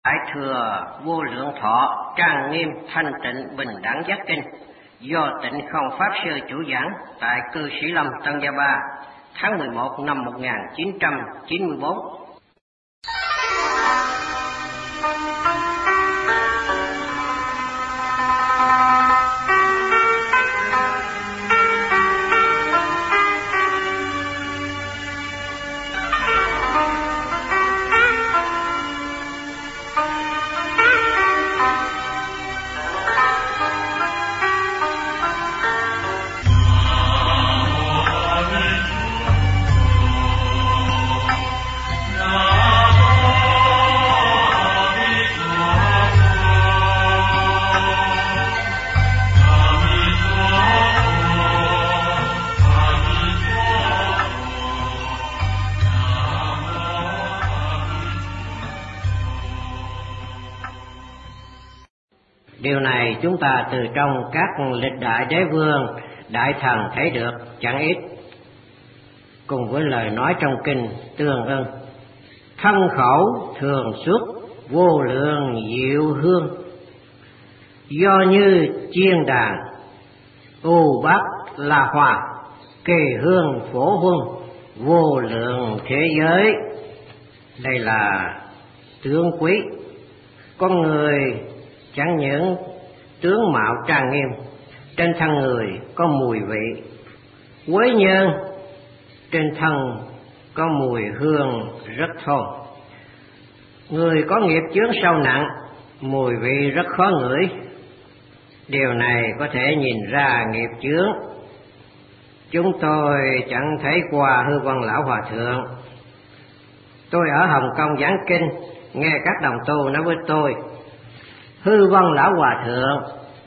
Đại thừa vô lượng thọ trang nghiêm thanh tịnh bình đẳng giác kinh do Tịnh Không Pháp Sư chủ giảng tại cư Sĩ Lâm Tân Gia Ba tháng 11 năm 1994. Điều này chúng ta từ trong các lịch đại đế vương, đại thần thấy được chẳng ít. Cùng với lời nói trong kinh tương ưng: thân khẩu thường xuất vô lượng diệu hương, do như chiên đàn u bát la hòa, kỳ hương phổ huân vô lượng thế giới. Đây là tướng quý. Con người chẳng những tướng mạo trang nghiêm, trên thân người có mùi vị quế nhân, trên thân có mùi hương rất thơm. Người có nghiệp chướng sâu nặng, mùi vị rất khó ngửi. Điều này có thể nhìn ra nghiệp chướng. Chúng tôi chẳng thấy qua Hư Vân Lão Hòa Thượng. Tôi ở Hồng Kông giảng kinh, nghe các đồng tu nói với tôi: Hư Vân Lão Hòa Thượng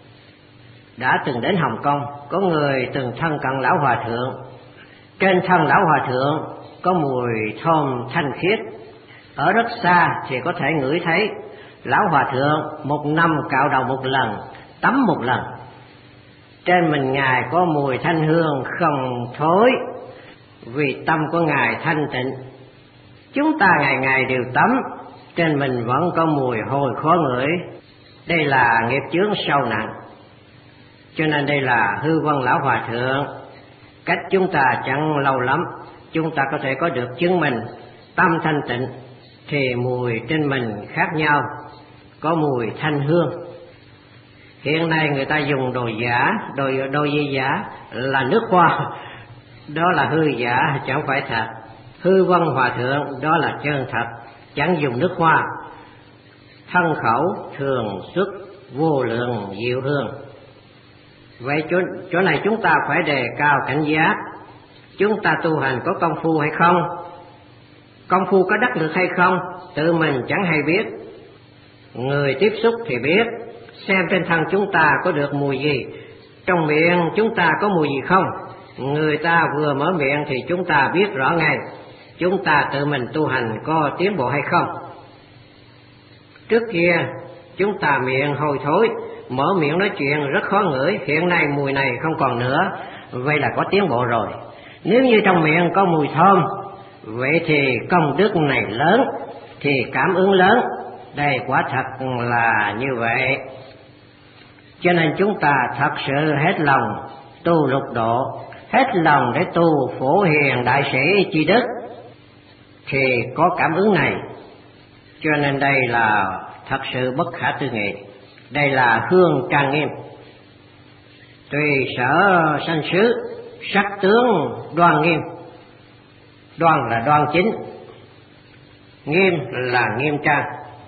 đã từng đến Hồng Kông, có người từng thân cận Lão Hòa Thượng. Trên thân Lão Hòa Thượng có mùi thơm thanh khiết, ở rất xa thì có thể ngửi thấy. Lão Hòa Thượng một năm cạo đầu một lần, tắm một lần. Trên mình Ngài có mùi thanh hương không thối, vì tâm của Ngài thanh tịnh. Chúng ta ngày ngày đều tắm, trên mình vẫn có mùi hôi khó ngửi. Đây là nghiệp chướng sâu nặng. Cho nên đây là Hư Vân Lão Hòa Thượng. Cách chúng ta chẳng lâu lắm, chúng ta có thể có được chứng minh tâm thanh tịnh, thì mùi trên mình khác nhau, có mùi thanh hương. Hiện nay người ta dùng đồ giả, đồ gì giả là nước hoa, đó là hư giả, chẳng phải thật. Hư Vân Hòa Thượng đó là chân thật, chẳng dùng nước hoa. Thân khẩu thường xuất vô lượng diệu hương. Vậy chỗ này chúng ta phải đề cao cảnh giác. Chúng ta tu hành có công phu hay không? Công phu có đắc lực hay không? Tự mình chẳng hay biết. Người tiếp xúc thì biết. Xem trên thân chúng ta có được mùi gì, trong miệng chúng ta có mùi gì không. Người ta vừa mở miệng thì chúng ta biết rõ ngay chúng ta tự mình tu hành có tiến bộ hay không. Trước kia chúng ta miệng hôi thối, mở miệng nói chuyện rất khó ngửi. Hiện nay mùi này không còn nữa, vậy là có tiến bộ rồi. Nếu như trong miệng có mùi thơm, vậy thì công đức này lớn, thì cảm ứng lớn. Đây quả thật là như vậy. Cho nên chúng ta thật sự hết lòng tu lục độ, hết lòng để tu phổ hiền đại sĩ chi đức, thì có cảm ứng này. Cho nên đây là thật sự bất khả tư nghị. Đây là hương trang nghiêm. Tùy sở sanh xứ, sắc tướng đoan nghiêm. Đoan là đoan chính, nghiêm là nghiêm trang.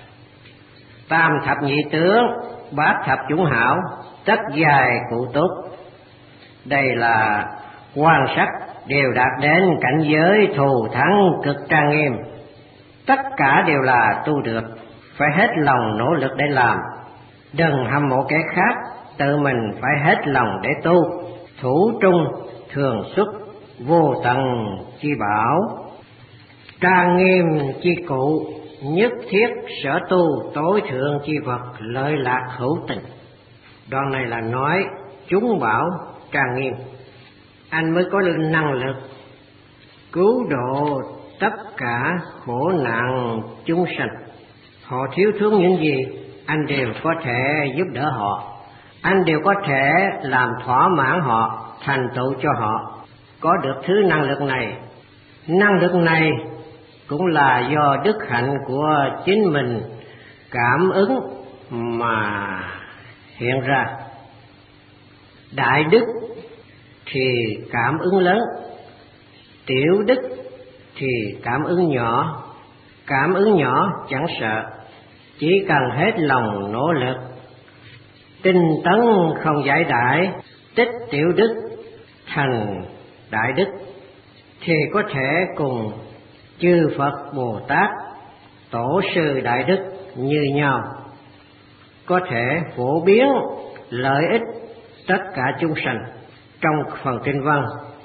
Tam thập nhị tướng, bát thập chủng hảo, tất dài cụ túc. Đây là quan sát đều đạt đến cảnh giới thù thắng cực trang nghiêm. Tất cả đều là tu được, phải hết lòng nỗ lực để làm. Đừng hâm mộ kẻ khác, tự mình phải hết lòng để tu. Thủ trung thường xuất vô tận chi bảo, trang nghiêm chi cụ, nhất thiết sở tu tối thượng chi vật, lợi lạc hữu tình. Đoạn này là nói chúng bảo trang nghiêm, anh mới có năng lực cứu độ tất cả khổ nạn chúng sanh. Họ thiếu thốn những gì, anh đều có thể giúp đỡ họ. Anh đều có thể làm thỏa mãn họ, thành tựu cho họ có được thứ năng lực này. Năng lực này cũng là do đức hạnh của chính mình cảm ứng mà hiện ra. Đại đức thì cảm ứng lớn, tiểu đức thì cảm ứng nhỏ. Cảm ứng nhỏ chẳng sợ, chỉ cần hết lòng nỗ lực, tinh tấn không giải đãi, tích tiểu đức thành đại đức, thì có thể cùng chư Phật Bồ Tát, tổ sư đại đức như nhau, có thể phổ biến lợi ích tất cả chúng sanh. Trong phần kinh văn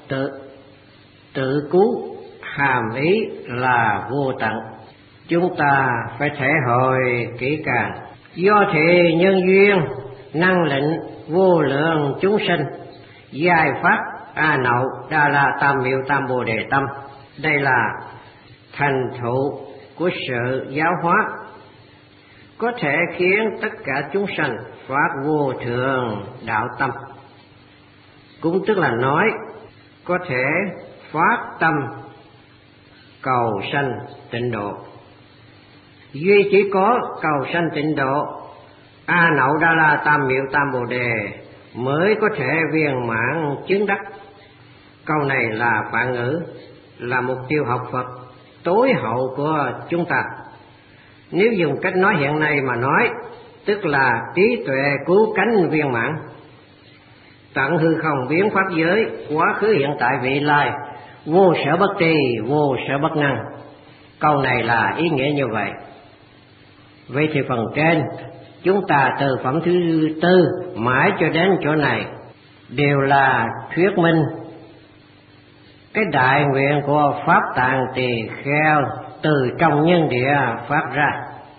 tự cứu hàm ý là vô tận, chúng ta phải thể hội kỹ càng. Do thị nhân duyên năng lệnh vô lượng chúng sinh, giải phát A Nậu Đa La Tam Miệu Tam Bồ Đề Tâm. Đây là thành tựu của sự giáo hóa, có thể khiến tất cả chúng sanh phát vô thượng đạo tâm. Cũng tức là nói có thể phát tâm cầu sanh tịnh độ. Duy chỉ có cầu sanh tịnh độ, A Nậu Đa La Tam Miệu Tam Bồ Đề mới có thể viên mãn chứng đắc. Câu này là phạn ngữ, là mục tiêu học Phật tối hậu của chúng ta. Nếu dùng cách nói hiện nay mà nói, tức là trí tuệ cứu cánh viên mãn, tận hư không biến pháp giới, quá khứ hiện tại vị lai, vô sở bất tri, vô sở bất năng. Câu này là ý nghĩa như vậy. Vậy thì phần trên chúng ta từ phẩm thứ tư mãi cho đến chỗ này đều là thuyết minh cái đại nguyện của Pháp Tạng Tỳ Kheo từ trong nhân địa phát ra.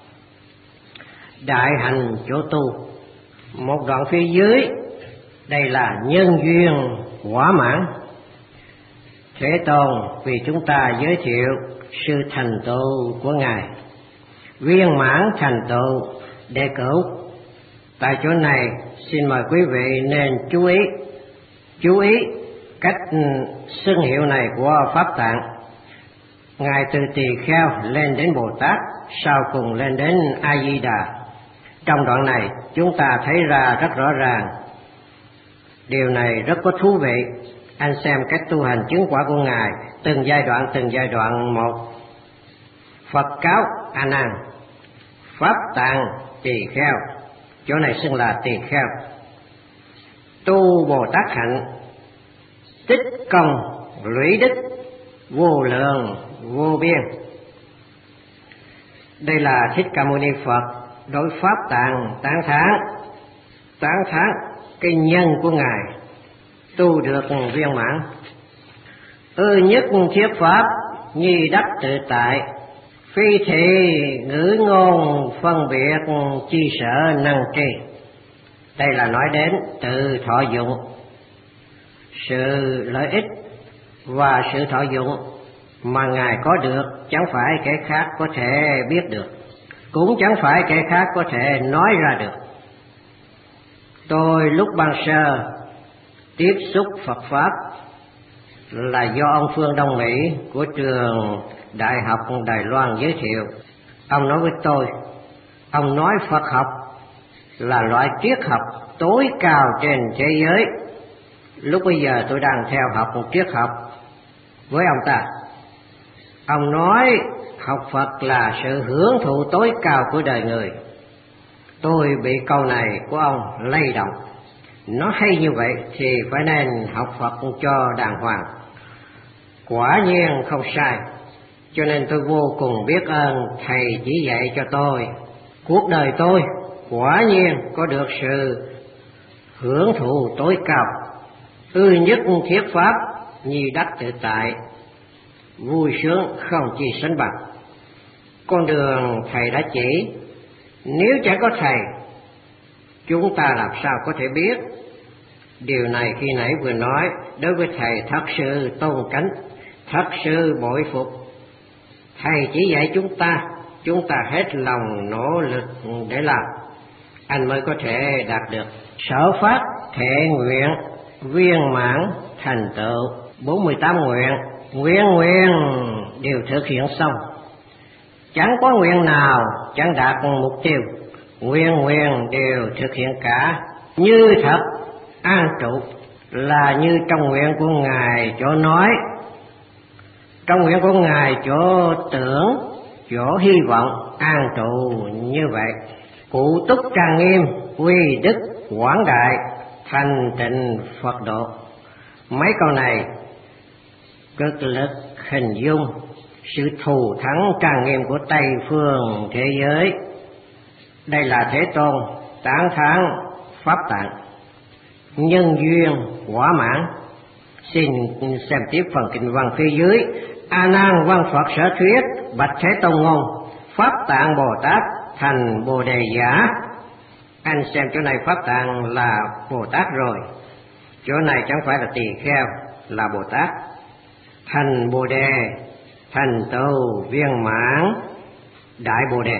Đại hành chỗ tu, một đoạn phía dưới, đây là nhân duyên quả mãn. Thế Tôn vì chúng ta giới thiệu sự thành tựu của Ngài, viên mãn thành tựu đệ cửu. Tại chỗ này xin mời quý vị nên chú ý cách xưng hiệu này của Pháp Tạng. Ngài từ Tỳ Kheo lên đến Bồ Tát, sau cùng lên đến A Di Đà. Trong đoạn này chúng ta thấy ra rất rõ ràng. Điều này rất có thú vị. Anh xem cách tu hành chứng quả của Ngài từng giai đoạn một. Phật cáo A Nan, Pháp Tạng Tỳ Kheo, chỗ này xưng là Tỳ Kheo, tu Bồ Tát hạnh, tích công lũy đức, vô lượng vô biên. Đây là Thích Ca Mâu Ni Phật đối Pháp Tạng tán thán cái nhân của Ngài tu được viên mãn. Nhất thiết pháp nhi đắc tự tại, phi thị ngữ ngôn phân biệt chi sở năng tri. Đây là nói đến tự thọ dụng, sự lợi ích và sự thọ dụng mà Ngài có được chẳng phải kẻ khác có thể biết được, cũng chẳng phải kẻ khác có thể nói ra được. Tôi lúc ban sơ tiếp xúc Phật Pháp là do ông Phương Đông Mỹ của trường Đại học Đài Loan giới thiệu. Ông nói với tôi, ông nói Phật học là loại triết học tối cao trên thế giới. Lúc bây giờ tôi đang theo học một triết học với ông ta. Ông nói học Phật là sự hưởng thụ tối cao của đời người. Tôi bị câu này của ông lay động. Nó hay như vậy thì phải nên học Phật cho đàng hoàng. Quả nhiên không sai. Cho nên tôi vô cùng biết ơn Thầy chỉ dạy cho tôi. Cuộc đời tôi quả nhiên có được sự hưởng thụ tối cao. Nhất thiết pháp nhi đắc tự tại, vui sướng không chi sánh bằng. Con đường Thầy đã chỉ, nếu chẳng có Thầy, chúng ta làm sao có thể biết. Điều này khi nãy vừa nói, đối với Thầy thật sự tôn kính, thật sự bội phục. Thầy chỉ dạy chúng ta chúng ta hết lòng nỗ lực để làm, anh mới có thể đạt được sở phát thệ nguyện viên mãn thành tựu. 48 nguyện, nguyện đều thực hiện xong, chẳng có nguyện nào chẳng đạt mục tiêu, nguyện đều thực hiện cả, như thật an trụ, là như trong nguyện của Ngài chỗ nói, trong nguyện của Ngài chỗ tưởng, chỗ hy vọng an trụ như vậy. Cụ túc trang nghiêm, quy đức quảng đại, thành tịnh Phật độ. Mấy câu này cực lực hình dung sự thù thắng trang nghiêm của Tây phương thế giới. Đây là Thế Tôn tán thán pháp tạng, nhân duyên quả mãn. Xin xem tiếp phần kinh văn phía dưới. A Nan văn Phật sở thuyết, bạch Thế Tôn ngôn, pháp tạng Bồ Tát thành Bồ Đề giả. Anh xem chỗ này pháp tạng là Bồ Tát rồi, chỗ này chẳng phải là tỳ kheo, là Bồ Tát. Thành Bồ Đề, thành tựu viên mãn đại Bồ Đề.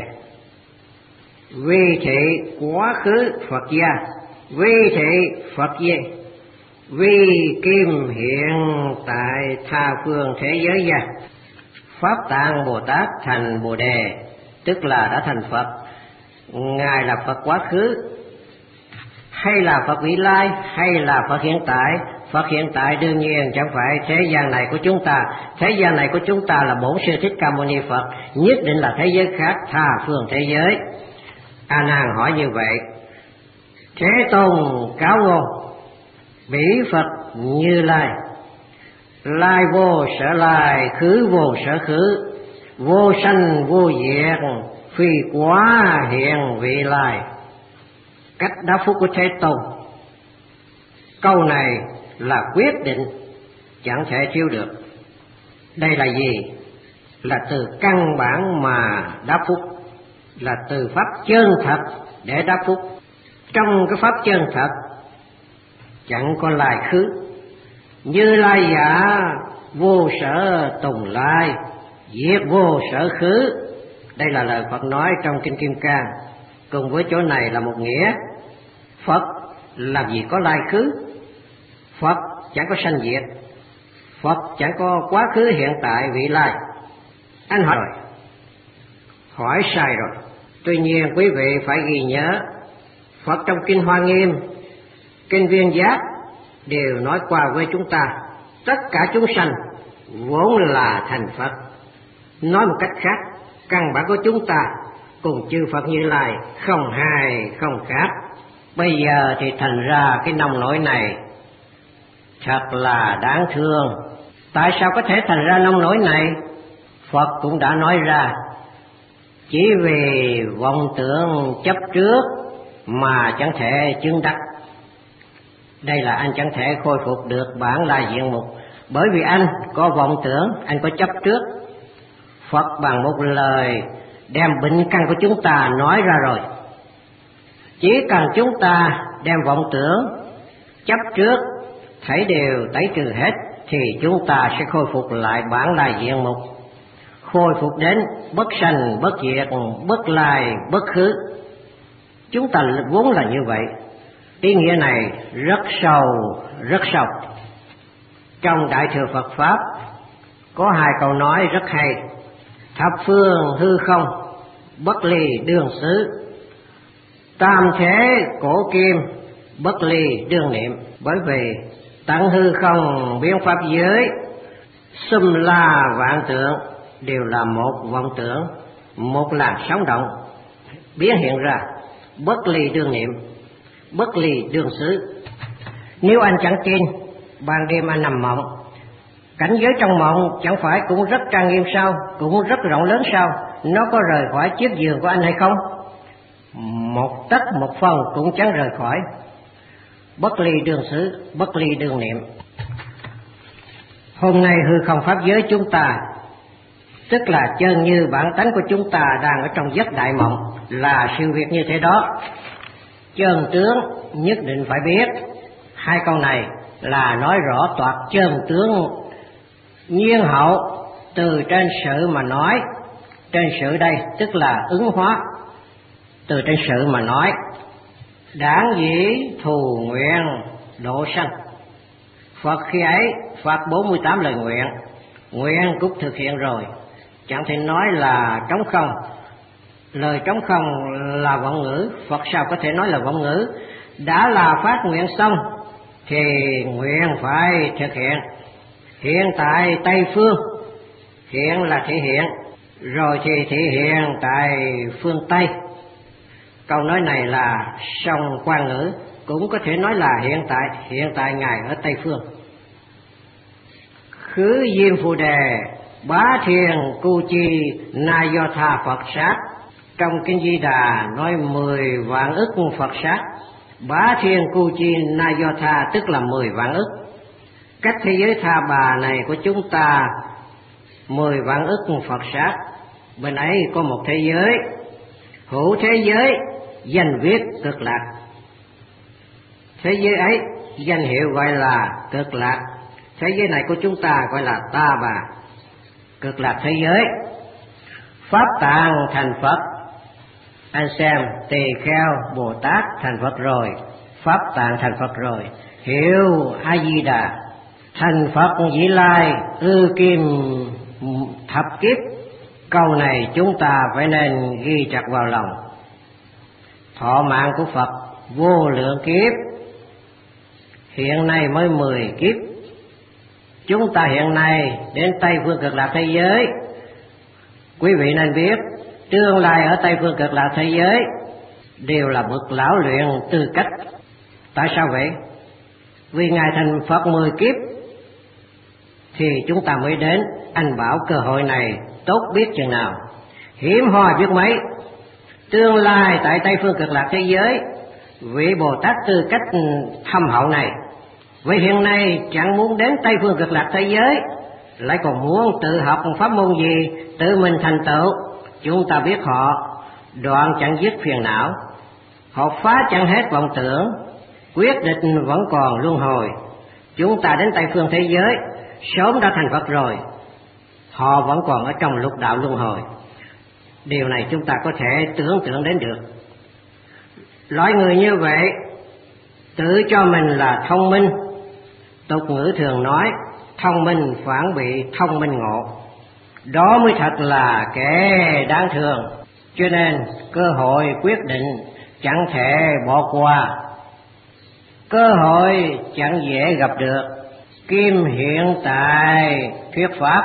Vi thị quá khứ Phật gia, vi thị Phật gia, vi kim hiện tại tha phương thế giới gia. Pháp tạng Bồ Tát thành Bồ Đề, tức là đã thành Phật. Ngài là Phật quá khứ, hay là Phật vị lai, hay là Phật hiện tại? Phật hiện tại đương nhiên chẳng phải thế gian này của chúng ta. Thế gian này của chúng ta là Bổn Sư Thích Ca Mâu Ni Phật, nhất định là thế giới khác, tha phương thế giới. A Nan hỏi như vậy. Thế Tôn cáo ngôn, bỉ Phật Như Lai, lai vô sở lai, khứ vô sở khứ, vô sanh vô diệt, phi quá hiện vị lai. Cách đáp phúc của Thế Tôn, câu này là quyết định, chẳng thể thiếu được. Đây là gì? Là từ căn bản mà đáp phúc, là từ pháp chân thật để đáp phúc. Trong cái pháp chân thật chẳng có lai khứ. Như Lai giả vô sở tùng lai, diệt vô sở khứ. Đây là lời Phật nói trong Kinh Kim Cang. Cùng với chỗ này là một nghĩa. Phật làm gì có lai khứ, Phật chẳng có sanh diệt, Phật chẳng có quá khứ hiện tại vị lai. Anh hỏi rồi, hỏi sai rồi. Tuy nhiên quý vị phải ghi nhớ, Phật trong Kinh Hoa Nghiêm, Kinh Viên Giác đều nói qua với chúng ta, tất cả chúng sanh vốn là thành Phật. Nói một cách khác, căn bản của chúng ta cùng chư Phật Như Lai không hai không khác. Bây giờ thì thành ra cái nông nổi này thật là đáng thương. Tại sao có thể thành ra nông nổi này? Phật cũng đã nói ra, chỉ vì vọng tưởng chấp trước mà chẳng thể chứng đắc. Đây là anh chẳng thể khôi phục được bản lai diện mục, bởi vì anh có vọng tưởng, anh có chấp trước. Phật bằng một lời đem bệnh căn của chúng ta nói ra rồi. Chỉ cần chúng ta đem vọng tưởng, chấp trước thảy đều tẩy trừ hết, thì chúng ta sẽ khôi phục lại bản lai diện mục, khôi phục đến bất sanh bất diệt, bất lai bất khứ. Chúng ta vốn là như vậy. Ý nghĩa này rất sâu, rất sâu. Trong Đại Thừa Phật Pháp có hai câu nói rất hay. Thập phương hư không, bất ly đương xứ, tam thế cổ kim, bất ly đương niệm. Bởi vì tận hư không biến pháp giới, xum la vạn tượng đều là một vọng tưởng, một làn sóng động biến hiện ra. Bất ly đương niệm, bất ly đương xứ. Nếu anh chẳng tin, ban đêm anh nằm mộng, cảnh giới trong mộng chẳng phải cũng rất trang nghiêm sao, cũng rất rộng lớn sao? Nó có rời khỏi chiếc giường của anh hay không? Một tấc một phân cũng chẳng rời khỏi. Bất ly đương xứ, bất ly đương niệm. Hôm nay hư không pháp giới chúng ta, tức là chân như bản tánh của chúng ta đang ở trong giấc đại mộng, là sự việc như thế đó. Chân tướng nhất định phải biết. Hai câu này là nói rõ toạc chân tướng nhiên hậu, từ trên sự mà nói, Trên sự đây tức là ứng hóa. Từ trên sự mà nói, đảng dĩ thù nguyện độ sanh. Phật khi ấy phát 48 lời nguyện, nguyện cũng thực hiện rồi, chẳng thể nói là trống không. Lời trống không là vọng ngữ, Phật sao có thể nói là vọng ngữ? Đã là phát nguyện xong thì nguyện phải thực hiện. Hiện tại Tây Phương, hiện là thể hiện, rồi thì thể hiện tại phương Tây. Câu nói này là song quan ngữ, cũng có thể nói là hiện tại Ngài ở Tây Phương. Khứ Diêm Phù Đề Bá Thiên Cu Chi Na Do Tha Phật Sát. Trong Kinh Di Đà nói 10 vạn ức Phật sát. Bá Thiên Cu Chi Na Do Tha tức là 10 vạn ức. Cách thế giới Tha Bà này của chúng ta 10 vạn ức Phật sát. Bên ấy có một thế giới, hữu thế giới danh viết Cực Lạc. Thế giới ấy danh hiệu gọi là Cực Lạc. Thế giới này của chúng ta gọi là Ta Bà. Cực Lạc thế giới. Pháp tạng thành Phật. Anh xem, Tỳ Kheo Bồ Tát thành Phật rồi, Pháp tạng thành Phật rồi, hiệu A Di Đà thành Phật Vị Lai ư kim thập kiếp. Câu này chúng ta phải nên ghi chặt vào lòng. Thọ mạng của Phật vô lượng kiếp, hiện nay mới 10 kiếp. Chúng ta hiện nay đến Tây Phương Cực Lạc thế giới, quý vị nên biết tương lai ở Tây Phương Cực Lạc thế giới đều là bậc lão luyện tư cách. Tại sao vậy? Vì Ngài thành Phật 10 kiếp thì chúng ta mới đến. Anh bảo cơ hội này tốt biết chừng nào, hiếm hoi biết mấy. Tương lai tại Tây Phương Cực Lạc thế giới, vị Bồ Tát tư cách thâm hậu này, vậy hiện nay chẳng muốn đến Tây Phương Cực Lạc thế giới, lại còn muốn tự học pháp môn gì tự mình thành tựu. Chúng ta biết họ đoạn chẳng dứt phiền não, họ phá chẳng hết vọng tưởng, quyết định vẫn còn luân hồi. Chúng ta đến Tây Phương thế giới sớm đã thành Phật rồi, họ vẫn còn ở trong lục đạo luân hồi. Điều này chúng ta có thể tưởng tượng đến được. Loại người như vậy tự cho mình là thông minh. Tục ngữ thường nói thông minh phản bị thông minh ngộ, đó mới thật là kẻ đáng thương. Cho nên cơ hội quyết định chẳng thể bỏ qua, cơ hội chẳng dễ gặp được. Kim hiện tại thuyết pháp.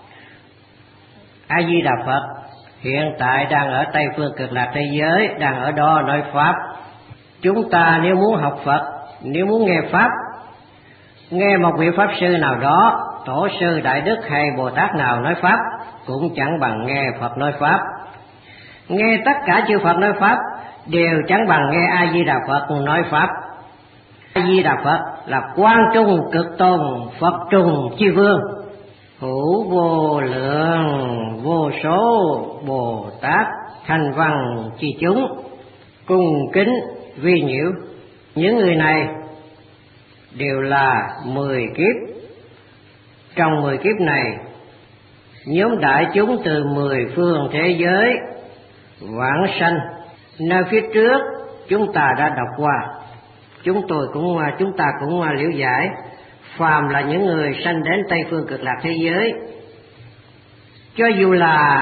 A Di Đà Phật hiện tại đang ở Tây Phương Cực Lạc thế giới, đang ở đó nói pháp. Chúng ta nếu muốn học Phật, nếu muốn nghe pháp, nghe một vị pháp sư nào đó, tổ sư đại đức hay Bồ Tát nào nói pháp, cũng chẳng bằng nghe Phật nói pháp. Nghe tất cả chư Phật nói pháp đều chẳng bằng nghe A Di Đà Phật nói pháp. A Di Đà Phật là Quang Trung Cực Tôn, Phật Trung Chi Vương, hữu vô lượng vô số Bồ Tát thành văn chi chúng, cung kính vi nhiễu. Những người này đều là 10 kiếp. Trong 10 kiếp này, nhóm đại chúng từ 10 phương thế giới vãng sanh, nơi phía trước chúng ta đã đọc qua, chúng ta cũng liễu giải. Phàm là những người sanh đến Tây Phương Cực Lạc thế giới, cho dù là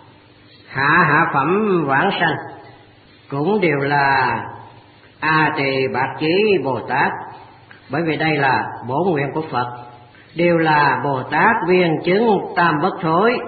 hạ phẩm vãng sanh, cũng đều là A Tỳ Bạt Chí Bồ Tát. Bởi vì đây là bổn nguyện của Phật, đều là Bồ Tát viên chứng tam bất thối.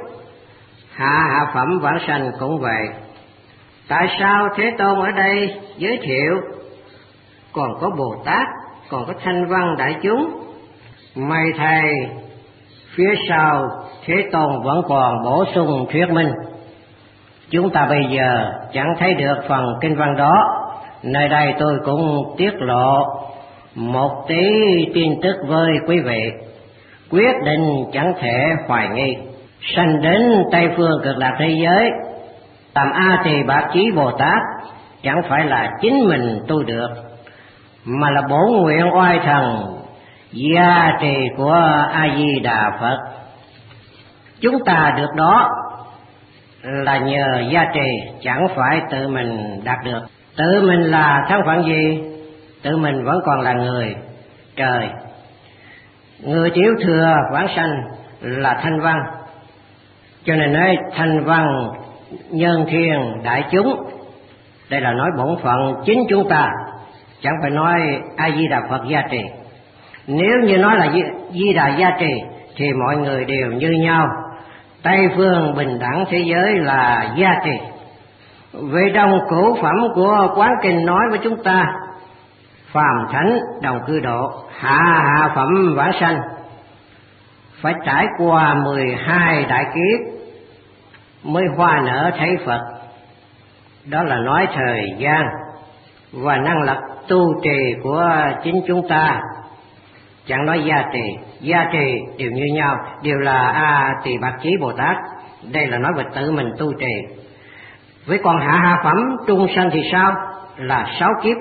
Hạ phẩm vãng sanh cũng vậy. Tại sao Thế Tôn ở đây giới thiệu còn có Bồ Tát, còn có thanh văn đại chúng? May thầy phía sau Thế Tôn vẫn còn bổ sung thuyết minh. Chúng ta bây giờ chẳng thấy được phần kinh văn đó. Nơi đây tôi cũng tiết lộ một tí tin tức với quý vị, quyết định chẳng thể hoài nghi. Sanh đến Tây Phương Cực Lạc thế giới làm A Tỳ Bạt Chí Bồ Tát chẳng phải là chính mình tu được, mà là bổn nguyện oai thần gia trì của A Di Đà Phật. Chúng ta được đó là nhờ gia trì, chẳng phải tự mình đạt được. Tự mình là thân phận gì? Tự mình vẫn còn là người trời. Người tiểu thừa vãng sanh là thanh văn, cho nên nói thanh văn nhân thiên đại chúng. Đây là nói bổn phận chính chúng ta, chẳng phải nói A Di Đà Phật gia trì. Nếu như nói là Di Đà gia trì thì mọi người đều như nhau, Tây phương bình đẳng thế giới là gia trì. Về trong cổ phẩm của Quán Kinh nói với chúng ta, phàm thánh đồng cư độ, hạ phẩm vãng sanh, phải trải qua 12 đại kiếp mới hoa nở thấy Phật. Đó là nói thời gian và năng lực tu trì của chính chúng ta, chẳng nói gia trì. Gia trì đều như nhau, đều là A Tỳ Bạt Chí Bồ Tát. Đây là nói về tự mình tu trì. Với còn hạ phẩm trung sanh thì sao? Là 6 kiếp.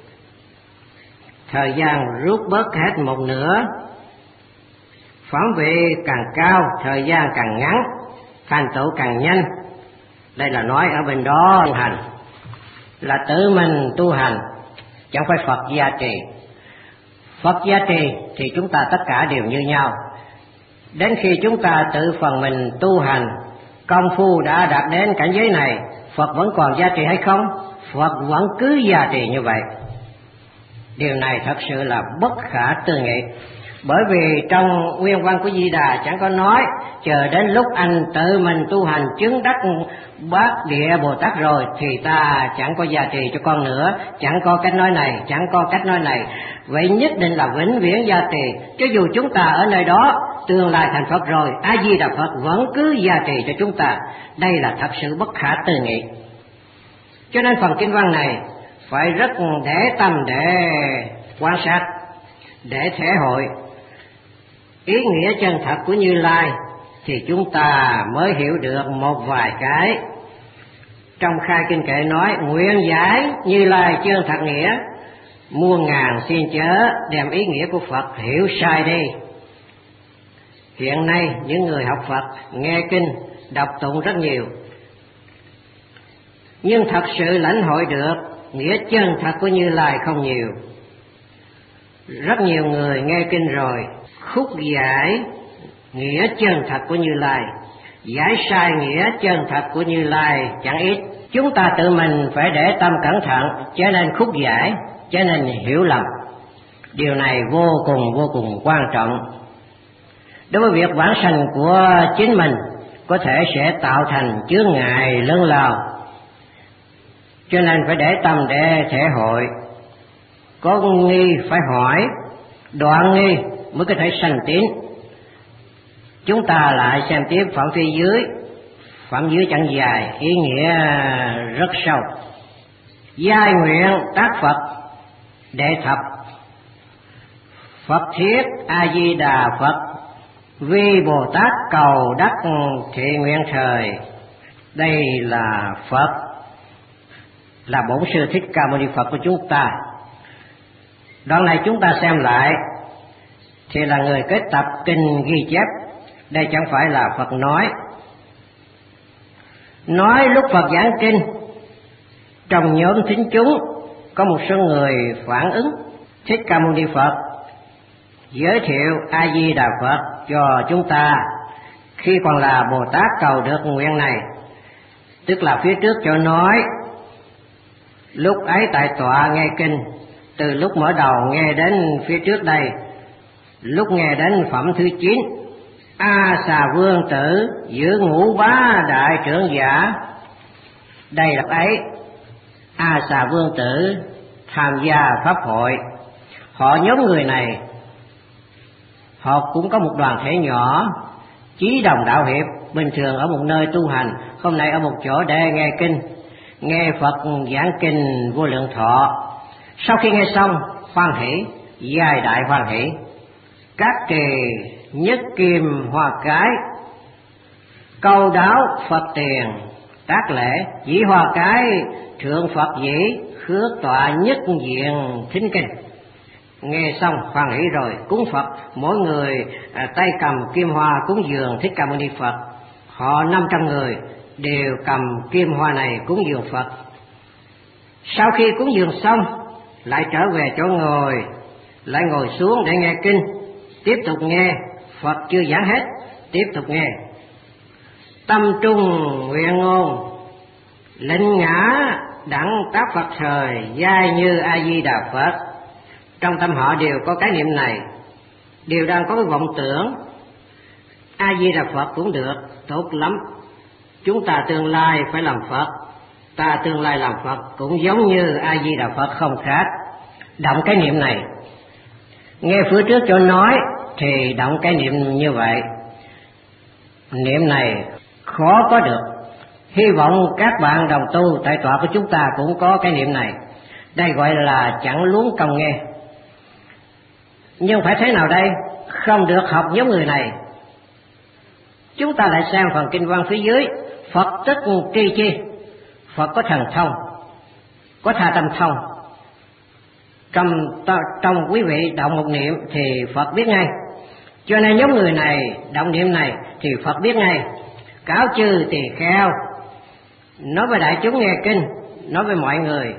Thời gian rút bớt hết một nửa, phẩm vị càng cao, thời gian càng ngắn, thành tựu càng nhanh. Đây là nói ở bên đó hành, là tự mình tu hành, chẳng phải Phật gia trì. Phật gia trì thì chúng ta tất cả đều như nhau. Đến khi chúng ta tự phần mình tu hành, công phu đã đạt đến cảnh giới này, Phật vẫn còn gia trì hay không? Phật vẫn cứ gia trì như vậy. Điều này thật sự là bất khả tư nghị. Bởi vì trong nguyên văn của Di Đà chẳng có nói chờ đến lúc anh tự mình tu hành chứng đắc Bát Địa Bồ Tát rồi thì ta chẳng có gia trì cho con nữa, chẳng có cách nói này, chẳng có cách nói này. Vậy nhất định là vĩnh viễn gia trì. Cho dù chúng ta ở nơi đó tương lai thành Phật rồi, A Di Đà Phật vẫn cứ gia trì cho chúng ta. Đây là thật sự bất khả tư nghị. Cho nên phần kinh văn này phải rất để tâm để quan sát, để thể hội ý nghĩa chân thật của Như Lai, thì chúng ta mới hiểu được một vài cái. Trong khai kinh kệ nói nguyện giải Như Lai chân thật nghĩa, muôn ngàn xin chớ đem ý nghĩa của Phật hiểu sai đi. Hiện nay những người học Phật nghe kinh đọc tụng rất nhiều, nhưng thật sự lãnh hội được nghĩa chân thật của Như Lai không nhiều. Rất nhiều người nghe kinh rồi khúc giải nghĩa chân thật của Như Lai, giải sai nghĩa chân thật của Như Lai chẳng ít. Chúng ta tự mình phải để tâm cẩn thận, cho nên khúc giải, cho nên hiểu lầm. Điều này vô cùng quan trọng. Đối với việc vãng sanh của chính mình có thể sẽ tạo thành chướng ngại lớn lao, cho nên phải để tâm để thể hội. Có nghi phải hỏi, đoạn nghi mới có thể sanh tín. Chúng ta lại xem tiếp phẩm phía dưới. Phẩm dưới chẳng dài, ý nghĩa rất sâu. Giai nguyện tác Phật đệ thập, Phật thiết A Di Đà Phật, vi Bồ Tát cầu đắc thiện nguyện thời. Đây là Phật, là Bổn Sư Thích Ca Mâu Ni Phật của chúng ta. Đoạn này chúng ta xem lại thì là người kết tập kinh ghi chép. Đây chẳng phải là Phật nói lúc Phật giảng kinh, trong nhóm thính chúng có một số người phản ứng. Thích Ca Mâu Ni Phật giới thiệu A Di Đà Phật cho chúng ta khi còn là Bồ Tát cầu được nguyện này, tức là phía trước cho nói lúc ấy tại tọa nghe kinh, từ lúc mở đầu nghe đến phía trước đây, lúc nghe đến phẩm thứ 9, A Xà Vương Tử giữa ngũ bá đại trưởng giả. Đây là ấy A Xà Vương Tử tham gia pháp hội. Họ nhóm người này họ cũng có một đoàn thể nhỏ, chí đồng đạo hiệp, bình thường ở một nơi tu hành, hôm nay ở một chỗ để nghe kinh, nghe Phật giảng kinh Vô Lượng Thọ. Sau khi nghe xong hoan hỷ, giai đại hoan hỷ, các trì nhất kim hoa cái, câu đáo Phật tiền tác lễ, dĩ hoa cái thượng Phật dĩ khước tọa nhất diện thính kinh. Nghe xong hoan hỷ rồi cúng Phật, mỗi người tay cầm kim hoa cúng dường Thích Ca Mâu Ni Phật. Họ 500 người đều cầm kim hoa này cúng dường Phật. Sau khi cúng dường xong, lại trở về chỗ ngồi, lại ngồi xuống để nghe kinh, tiếp tục nghe. Phật chưa giảng hết, tiếp tục nghe. Tâm trung nguyện ngôn, lệnh ngã đẳng tác Phật thời, giai như A Di Đà Phật. Trong tâm họ đều có cái niệm này, đều đang có cái vọng tưởng A Di Đà Phật cũng được, tốt lắm. Chúng ta tương lai phải làm Phật, ta tương lai làm Phật cũng giống như A Di Đà Phật không khác. Động cái niệm này. Nghe phía trước cho nói thì động cái niệm như vậy. Niệm này khó có được. Hy vọng các bạn đồng tu tại tọa của chúng ta cũng có cái niệm này. Đây gọi là chẳng luống công nghe. Nhưng phải thế nào đây? Không được học giống người này. Chúng ta lại sang phần kinh văn phía dưới. Phật tức tri chi? Phật có thần thông, có tha tâm thông. Trong quý vị động một niệm thì Phật biết ngay. Cho nên nhóm người này động niệm này thì Phật biết ngay. Cáo chư tỳ kheo, nói với đại chúng nghe kinh, nói với mọi người.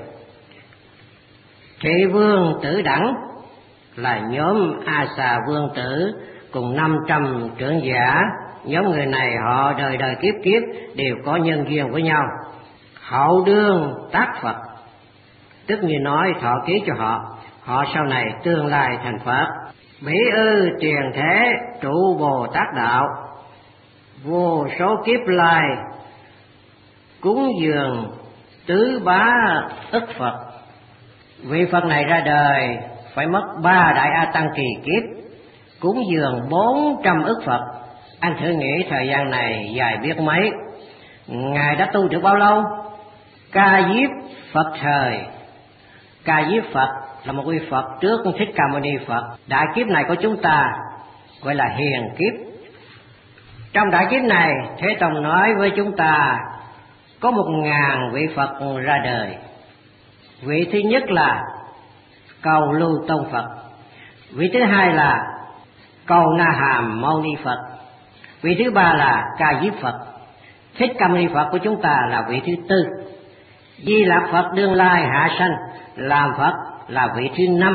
Thị vương tử đẳng là nhóm A Xà Vương tử cùng 500 trưởng giả. Nhóm người này họ đời đời kiếp kiếp đều có nhân duyên với nhau. Hậu đương tác Phật, tức như nói thọ ký cho họ, họ sau này tương lai thành Phật. Bỉ ư truyền thế trụ Bồ Tát đạo, vô số kiếp lai cúng dường tứ bá ức Phật. Vị Phật này ra đời phải mất 3 đại A Tăng kỳ kiếp, cúng dường 400 ức Phật. Anh thử nghĩ thời gian này dài biết mấy. Ngài đã tu được bao lâu? Ca Diếp Phật thời. Ca Diếp Phật là một vị Phật trước Thích Ca Mâu Ni Phật. Đại kiếp này của chúng ta gọi là hiền kiếp. Trong đại kiếp này, Thế Tông nói với chúng ta có 1000 vị Phật ra đời. Vị thứ nhất là Cầu Lưu Tông Phật, vị thứ hai là Cầu Na Hàm Mâu Ni Phật, vị thứ ba là Ca Diếp Phật. Thích Ca Mâu Ni Phật của chúng ta là vị thứ tư. Di Lặc Phật đương lai hạ sanh làm Phật là vị thứ 5.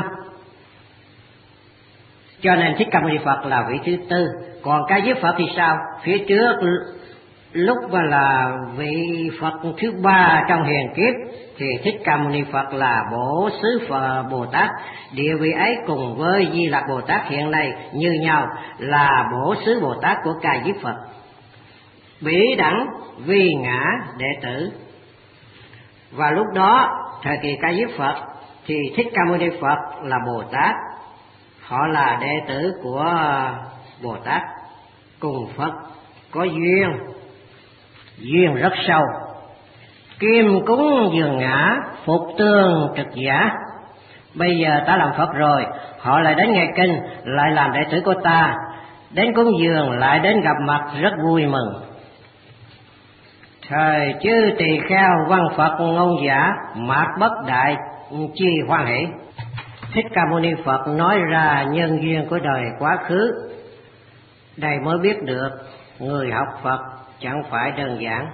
Cho nên Thích Ca Mâu Ni Phật là vị thứ tư. Còn Ca Diếp Phật thì sao? Phía trước lúc mà là vị Phật thứ 3 trong hiền kiếp thì Thích Ca Mâu Ni Phật là Bổ Xứ Phật Bồ Tát. Địa vị ấy cùng với Di Lặc Bồ Tát hiện nay như nhau, là Bổ Xứ Bồ Tát của Ca Diếp Phật. Bỉ đẳng vi ngã đệ tử. Và lúc đó thời kỳ Ca Diếp Phật thì Thích Ca Mâu Ni Phật là Bồ Tát, họ là đệ tử của Bồ Tát, cùng Phật có duyên rất sâu. Kim cúng dường ngã, phục tương trực giả. Bây giờ ta làm Phật rồi, họ lại đến nghe kinh, lại làm đệ tử của ta, đến cúng dường, lại đến gặp mặt, rất vui mừng. Thời chư tỳ kheo văn Phật ngôn giả, mạt bất đại chi hoan hỷ. Thích Ca Mâu Ni Phật nói ra nhân duyên của đời quá khứ. Đây mới biết được người học Phật chẳng phải đơn giản.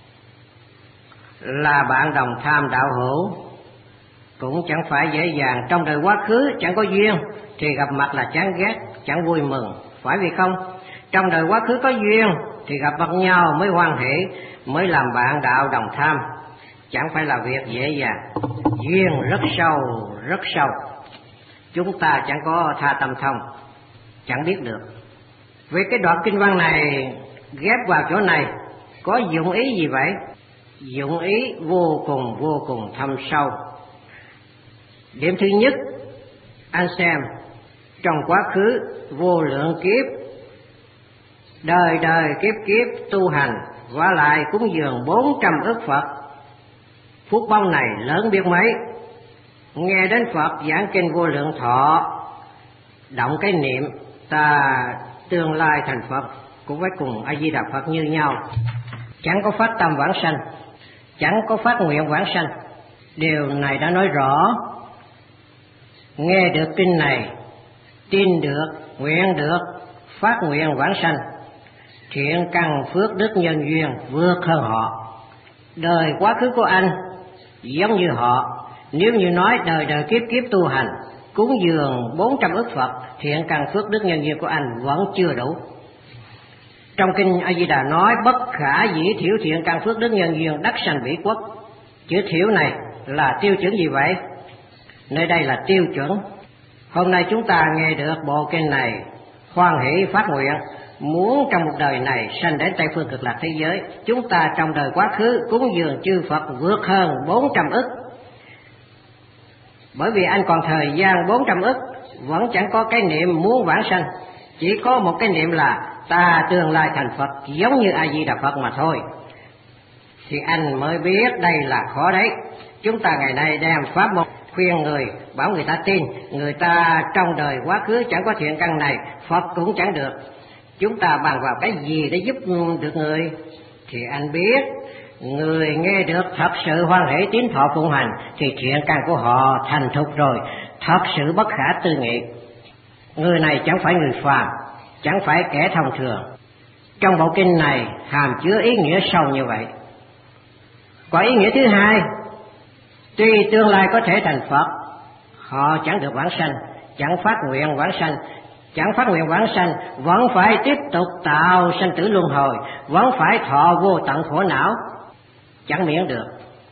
Là bạn đồng tham đạo hữu cũng chẳng phải dễ dàng. Trong đời quá khứ chẳng có duyên thì gặp mặt là chán ghét, chẳng vui mừng, phải vì không? Trong đời quá khứ có duyên thì gặp mặt nhau mới hoan hỷ, mới làm bạn đạo đồng tham, chẳng phải là việc dễ dàng. Duyên rất sâu, rất sâu. Chúng ta chẳng có tha tâm thông, chẳng biết được. Vì cái đoạn kinh văn này ghép vào chỗ này có dụng ý gì vậy? Dụng ý vô cùng thâm sâu. Điểm thứ nhất, anh xem, trong quá khứ vô lượng kiếp, đời đời kiếp kiếp tu hành, qua lại cúng dường 400 ức Phật. Phúc bông này lớn biết mấy. Nghe đến Phật giảng kinh vô lượng thọ, động cái niệm ta tương lai thành Phật cũng phải cùng A Di Đà Phật như nhau. Chẳng có phát tâm vãng sanh, chẳng có phát nguyện vãng sanh. Điều này đã nói rõ. Nghe được kinh này, tin được, nguyện được, phát nguyện vãng sanh thiện căn phước đức nhân duyên vượt hơn họ. Đời quá khứ của anh giống như họ, nếu như nói đời đời kiếp kiếp tu hành, cúng dường 400 ức Phật, thiện căn phước đức nhân duyên của anh vẫn chưa đủ. Trong kinh A Di Đà nói bất khả dĩ thiểu thiện căn phước đức nhân duyên đắc sanh bỉ quốc. Chữ thiểu này là tiêu chuẩn gì vậy? Nơi đây là tiêu chuẩn. Hôm nay chúng ta nghe được bộ kinh này, hoan hỷ phát nguyện muốn trong một đời này sanh đến Tây phương cực lạc thế giới. Chúng ta trong đời quá khứ cúng dường chư Phật vượt hơn 400 ức. Bởi vì anh còn thời gian 400 ức vẫn chẳng có cái niệm muốn vãng sanh, chỉ có một cái niệm là ta tương lai thành Phật giống như A Di Đà Phật mà thôi. Thì anh mới biết đây là khó đấy. Chúng ta ngày nay đem pháp môn khuyên người, bảo người ta tin, người ta trong đời quá khứ chẳng có thiện căn này, Phật cũng chẳng được. Chúng ta bàn vào cái gì để giúp được người? Thì anh biết người nghe được thật sự hoan hỷ tín thọ phụng hành thì thiện căn của họ thành thục rồi, thật sự bất khả tư nghị. Người này chẳng phải người phàm, chẳng phải kẻ thông thường. Trong bộ kinh này hàm chứa ý nghĩa sâu như vậy. Có ý nghĩa thứ hai, tuy tương lai có thể thành Phật, họ chẳng được vãng sanh, chẳng phát nguyện vãng sanh. Chẳng phát nguyện vãng sanh, vẫn phải tiếp tục tạo sanh tử luân hồi, vẫn phải thọ vô tận khổ não, chẳng miễn được.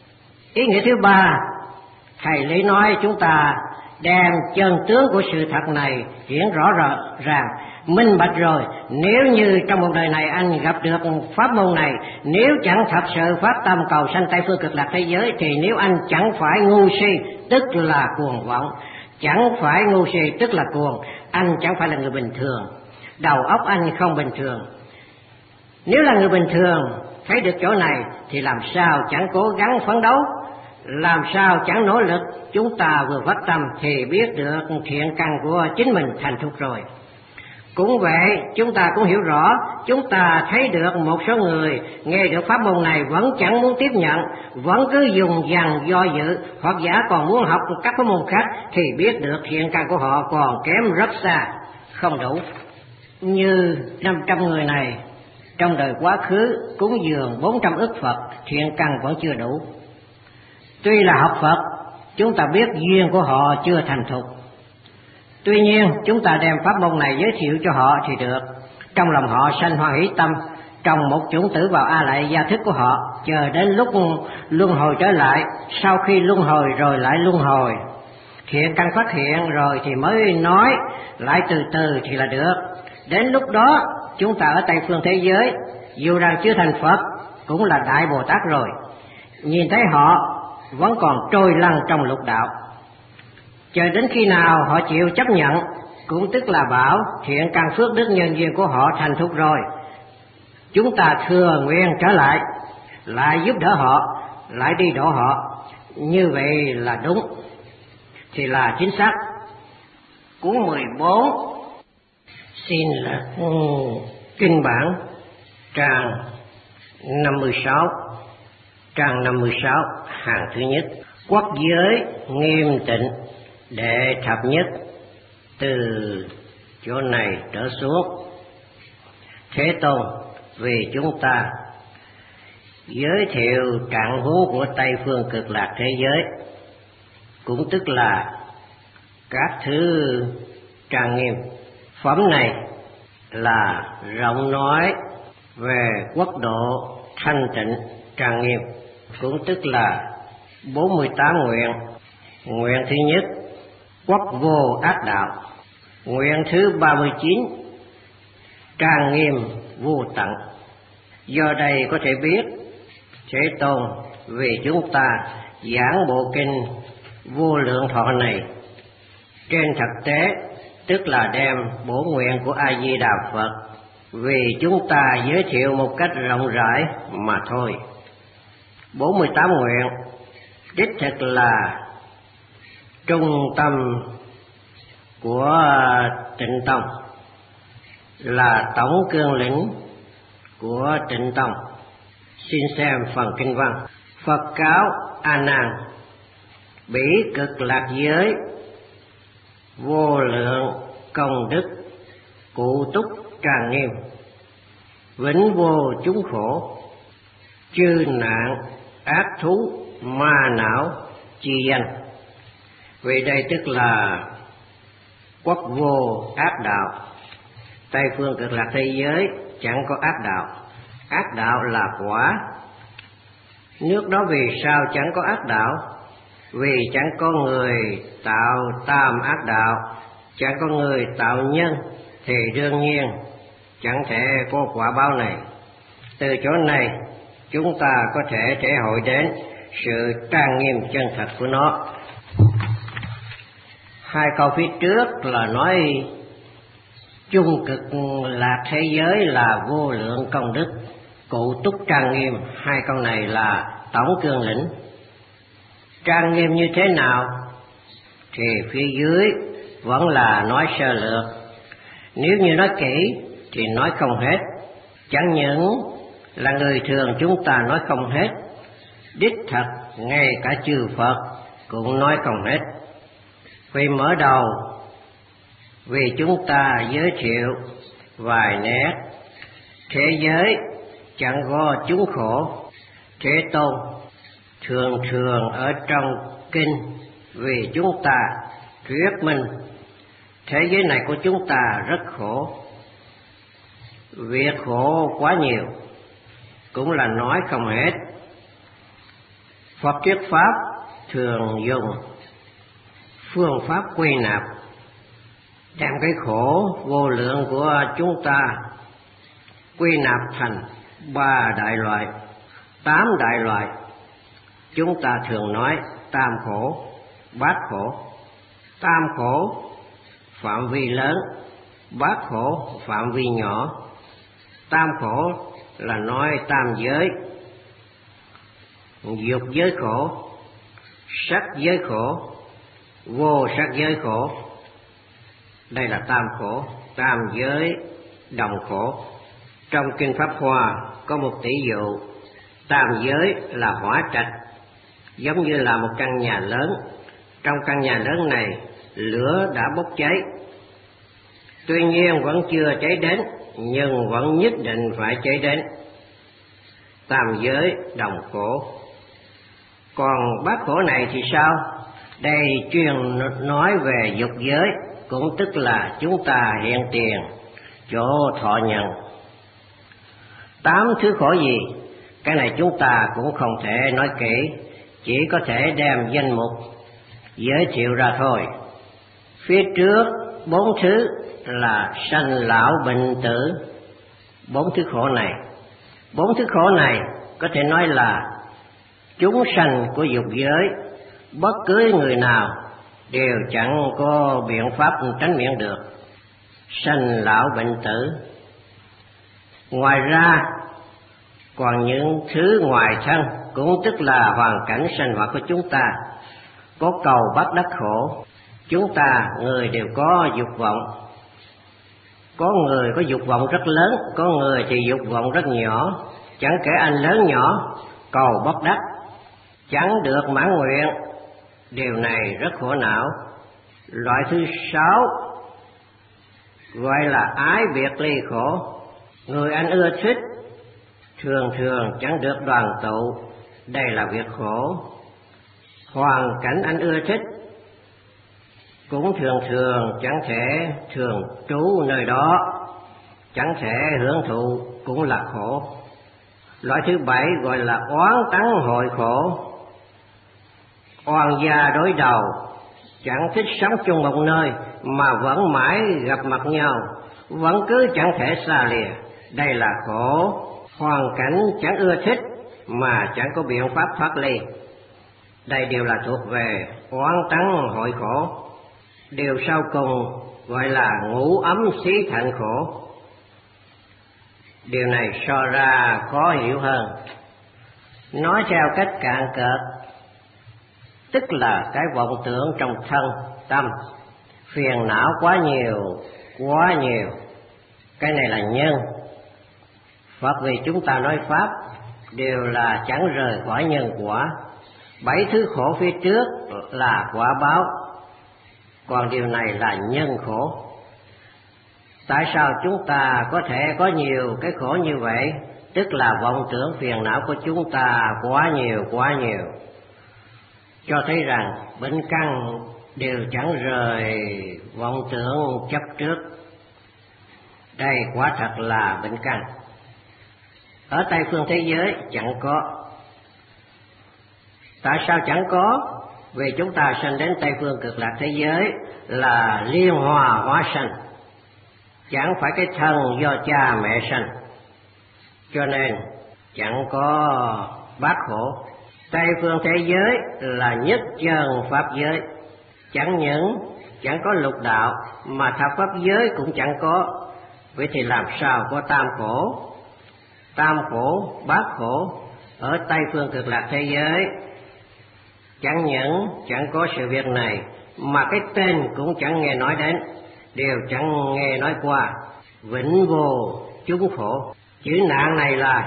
Ý nghĩa thứ ba, thầy lý nói chúng ta đem chân tướng của sự thật này hiển rõ ràng, minh bạch rồi. Nếu như trong một đời này anh gặp được pháp môn này, nếu chẳng thật sự phát tâm cầu sanh Tây phương cực lạc thế giới, thì nếu anh chẳng phải ngu si tức là cuồng vọng, chẳng phải ngu si tức là cuồng, anh chẳng phải là người bình thường, đầu óc anh không bình thường. Nếu là người bình thường thấy được chỗ này thì làm sao chẳng cố gắng phấn đấu, làm sao chẳng nỗ lực. Chúng ta vừa phát tâm thì biết được thiện căn của chính mình thành thục rồi. Cũng vậy, chúng ta cũng hiểu rõ, chúng ta thấy được một số người nghe được pháp môn này vẫn chẳng muốn tiếp nhận, vẫn cứ dùng dằng do dự, hoặc giả còn muốn học các pháp môn khác, thì biết được thiện căn của họ còn kém rất xa, không đủ. Như 500 người này, trong đời quá khứ cúng dường 400 ức Phật, thiện căn vẫn chưa đủ. Tuy là học Phật, chúng ta biết duyên của họ chưa thành thục. Tuy nhiên chúng ta đem pháp môn này giới thiệu cho họ thì được. Trong lòng họ sanh hoan hỷ tâm, trồng một chủng tử vào A Lại gia thức của họ, chờ đến lúc luân hồi trở lại. Sau khi luân hồi rồi lại luân hồi, thiện căn phát hiện rồi thì mới nói, lại từ từ thì là được. Đến lúc đó chúng ta ở Tây phương thế giới, dù rằng chưa thành Phật cũng là Đại Bồ Tát rồi. Nhìn thấy họ vẫn còn trôi lăn trong lục đạo, chờ đến khi nào họ chịu chấp nhận, cũng tức là bảo thiện căn phước đức nhân duyên của họ thành thục rồi, chúng ta thừa nguyện trở lại, lại giúp đỡ họ, lại đi độ họ. Như vậy là đúng, thì là chính xác. Cuốn 14 xin là kinh bản trang 56, trang 56 hàng thứ nhất. Quốc giới nghiêm tịnh đệ thập nhất, từ chỗ này trở xuống. Thế Tôn vì chúng ta giới thiệu trạng huống của Tây phương cực lạc thế giới, cũng tức là các thứ trang nghiêm. Phẩm này là rộng nói về quốc độ thanh tịnh trang nghiêm, cũng tức là 48 nguyện. Nguyện thứ nhất, quốc vô ác đạo. Nguyện thứ 39, trang nghiêm vô tận. Do đây có thể biết Thế Tôn vì chúng ta giảng bộ kinh Vô Lượng Thọ này, trên thực tế tức là đem bổ nguyện của A Di Đà Phật vì chúng ta giới thiệu một cách rộng rãi mà thôi. 48 nguyện đích thực là trung tâm của Tịnh Tông, là tổng cương lĩnh của Tịnh Tông. Xin xem phần kinh văn. Phật cáo A Nan, bỉ cực lạc giới vô lượng công đức cụ túc trang nghiêm, vĩnh vô chúng khổ, chư nạn ác thú ma não chi danh. Vì đây tức là quốc vô ác đạo. Tây phương cực lạc thế giới chẳng có ác đạo. Ác đạo là quả. Nước đó vì sao chẳng có ác đạo? Vì chẳng có người tạo tam ác đạo, chẳng có người tạo nhân, thì đương nhiên chẳng thể có quả báo này. Từ chỗ này chúng ta có thể thể hội đến sự trang nghiêm chân thật của nó. Hai câu phía trước là nói chung cực lạc thế giới là vô lượng công đức, cụ túc trang nghiêm. Hai câu này là tổng cương lĩnh. Trang nghiêm như thế nào thì phía dưới vẫn là nói sơ lược. Nếu như nói kỹ thì nói không hết. Chẳng những là người thường chúng ta nói không hết, đích thật ngay cả chư Phật cũng nói không hết. Vì mở đầu, vì chúng ta giới thiệu vài nét thế giới chẳng có chúng khổ. Thế Tôn thường thường ở trong kinh vì chúng ta thuyết minh thế giới này của chúng ta rất khổ. Việc khổ quá nhiều, cũng là nói không hết. Phật thuyết pháp thường dùng phương pháp quy nạp, đem cái khổ vô lượng của chúng ta quy nạp thành 3 đại loại, 8 đại loại. Chúng ta thường nói tam khổ, bát khổ. Tam khổ phạm vi lớn, bát khổ phạm vi nhỏ. Tam khổ là nói tam giới: dục giới khổ, sắc giới khổ, vô sắc giới khổ. Đây là tam khổ, tam giới đồng khổ. Trong kinh Pháp Hoa có một tỷ dụ: tam giới là hỏa trạch, giống như là một căn nhà lớn. Trong căn nhà lớn này lửa đã bốc cháy, tuy nhiên vẫn chưa cháy đến, nhưng vẫn nhất định phải cháy đến. Tam giới đồng khổ. Còn bát khổ này thì sao? Đây chuyên nói về dục giới, cũng tức là chúng ta hiện tiền, chỗ thọ nhận. 8 thứ khổ gì? Cái này chúng ta cũng không thể nói kỹ, chỉ có thể đem danh mục giới thiệu ra thôi. Phía trước 4 thứ là sanh lão bệnh tử. 4 thứ khổ này, 4 thứ khổ này có thể nói là chúng sanh của dục giới, bất cứ người nào đều chẳng có biện pháp tránh miễn được. Sanh lão bệnh tử. Ngoài ra còn những thứ ngoài thân, cũng tức là hoàn cảnh sinh hoạt của chúng ta. Có cầu bắt đắc khổ. Chúng ta người đều có dục vọng. Có người có dục vọng rất lớn, có người thì dục vọng rất nhỏ. Chẳng kể anh lớn nhỏ, cầu bất đắc, chẳng được mãn nguyện. Điều này rất khổ não. Loại thứ 6 gọi là ái biệt ly khổ. Người anh ưa thích thường thường chẳng được đoàn tụ, đây là việc khổ. Hoàn cảnh anh ưa thích cũng thường thường chẳng thể thường trú nơi đó, chẳng thể hưởng thụ, cũng là khổ. Loại thứ 7 gọi là oán tắng hội khổ. Oan gia đối đầu, chẳng thích sống chung một nơi mà vẫn mãi gặp mặt nhau, vẫn cứ chẳng thể xa lìa, đây là khổ. Hoàn cảnh chẳng ưa thích mà chẳng có biện pháp thoát ly, đây đều là thuộc về oán tắng hội khổ. Điều sau cùng gọi là ngũ ấm xí thạnh khổ. Điều này so ra khó hiểu hơn. Nói theo cách cạn cợt, tức là cái vọng tưởng trong thân tâm, phiền não quá nhiều. Cái này là nhân. Phật vì chúng ta nói pháp đều là chẳng rời khỏi nhân quả. 7 thứ khổ phía trước là quả báo, còn điều này là nhân khổ. Tại sao chúng ta có thể có nhiều cái khổ như vậy? Tức là vọng tưởng phiền não của chúng ta quá nhiều. Cho thấy rằng bệnh căn đều chẳng rời vọng tưởng chấp trước. Đây quả thật là bệnh căn. Ở Tây phương thế giới chẳng có. Tại sao chẳng có? Vì chúng ta sanh đến Tây phương cực lạc thế giới là liên hòa hóa sanh, chẳng phải cái thân do cha mẹ sanh, cho nên chẳng có bát khổ. Tây phương thế giới là nhất chân pháp giới, chẳng những chẳng có lục đạo mà thập pháp giới cũng chẳng có. Vậy thì làm sao có tam khổ? Tam khổ, bát khổ ở Tây phương cực lạc thế giới chẳng những chẳng có sự việc này mà cái tên cũng chẳng nghe nói đến, đều chẳng nghe nói qua. Vĩnh vô chúng khổ. Chữ nạn này là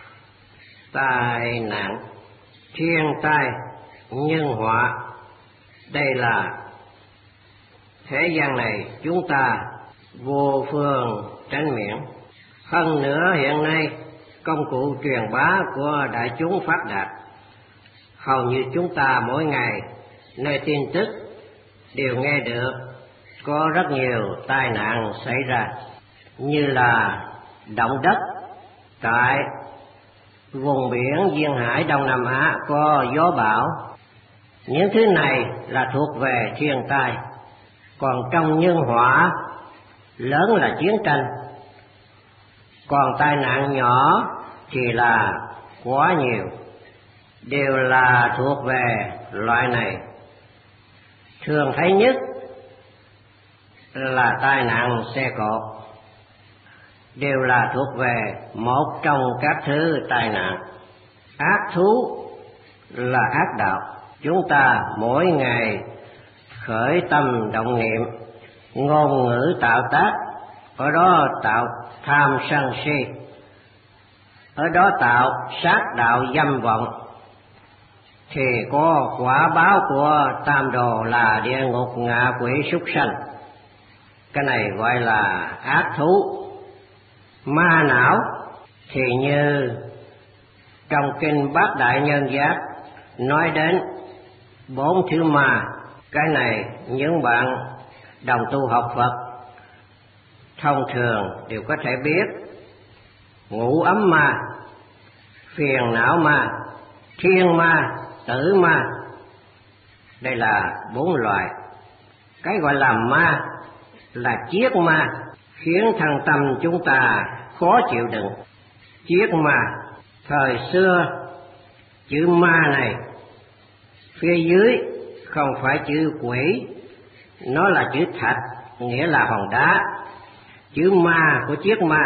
tai nạn, thiên tai, nhân họa. Đây là thế gian này chúng ta vô phương tránh miễn. Hơn nữa hiện nay công cụ truyền bá của đại chúng phát đạt, hầu như chúng ta mỗi ngày nơi tin tức đều nghe được có rất nhiều tai nạn xảy ra, như là động đất tại vùng biển duyên hải Đông Nam Á, có gió bão. Những thứ này là thuộc về thiên tai. Còn trong nhân họa lớn là chiến tranh, còn tai nạn nhỏ thì là quá nhiều, đều là thuộc về loại này. Thường thấy nhất là tai nạn xe cộ, đều là thuộc về một trong các thứ tai nạn. Ác thú là ác đạo. Chúng ta mỗi ngày khởi tâm động niệm, ngôn ngữ tạo tác, ở đó tạo tham sân si, ở đó tạo sát đạo dâm vọng, thì có quả báo của tam đồ là địa ngục, ngạ quỷ, súc sanh. Cái này gọi là ác thú. Ma não thì như trong kinh Bát Đại Nhân Giác nói đến 4 thứ ma. Cái này những bạn đồng tu học Phật thông thường đều có thể biết: ngũ ấm ma, phiền não ma, thiên ma, tử ma. Đây là 4 loại. Cái gọi là ma là chiết ma, khiến thân tâm chúng ta khó chịu đựng. Chiết ma, thời xưa chữ ma này phía dưới không phải chữ quỷ, nó là chữ thạch, nghĩa là hòn đá. Chữ ma của chiết ma,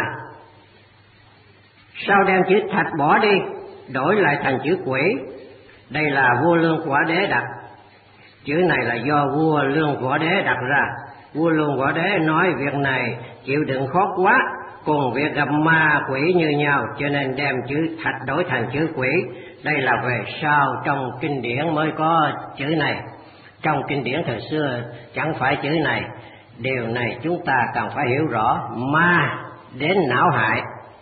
sau đem chữ thạch bỏ đi, đổi lại thành chữ quỷ. Đây là vua Lương Quả Đế đặt. Chữ này là do vua Lương Quả Đế đặt ra. Vua Lương Quả Đế nói việc này chịu đựng khó quá, cùng việc gặp ma quỷ như nhau, cho nên đem chữ thạch đổi thành chữ quỷ. Đây là về sau trong kinh điển mới có chữ này. Trong kinh điển thời xưa chẳng phải chữ này. Điều này chúng ta cần phải hiểu rõ. Ma đến não hại.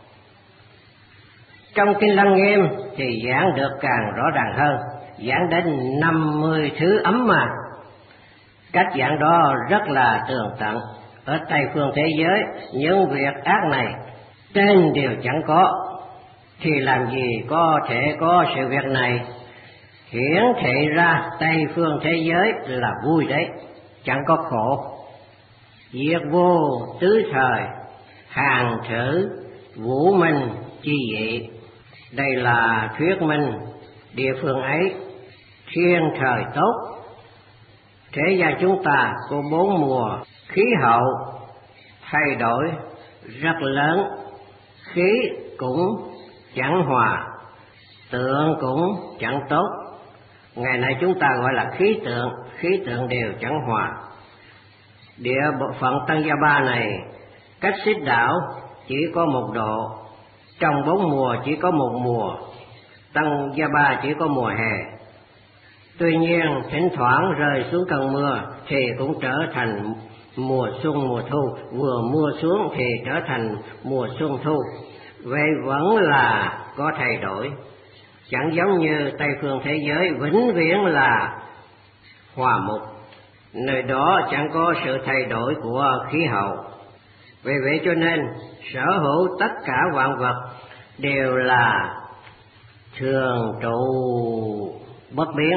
Trong kinh Lăng Nghiêm thì giảng được càng rõ ràng hơn, giảng đến 50 thứ ấm ma. Cách giảng đó rất là tường tận. Ở Tây phương thế giới những việc ác này tên đều chẳng có, thì làm gì có thể có sự việc này. Hiển thị ra Tây phương thế giới là vui đấy, chẳng có khổ. Diệt vô tứ thời, hàng thử vũ minh chi dị. Đây là thuyết minh địa phương ấy thiên thời tốt. Thế gian chúng ta có 4 mùa, khí hậu thay đổi rất lớn, khí cũng chẳng hòa, tượng cũng chẳng tốt. Ngày nay chúng ta gọi là khí tượng đều chẳng hòa. Địa bộ phận Tân Gia Ba này cách xích đảo chỉ có 1 độ, trong 4 mùa chỉ có 1 mùa, Tân Gia Ba chỉ có mùa hè. Tuy nhiên thỉnh thoảng rơi xuống cơn mưa thì cũng trở thành mùa xuân mùa thu, vừa mưa xuống thì trở thành mùa xuân thu. Vậy vẫn là có thay đổi, chẳng giống như Tây phương thế giới vĩnh viễn là hòa mục, nơi đó chẳng có sự thay đổi của khí hậu. Vì vậy cho nên sở hữu tất cả vạn vật đều là thường trụ bất biến.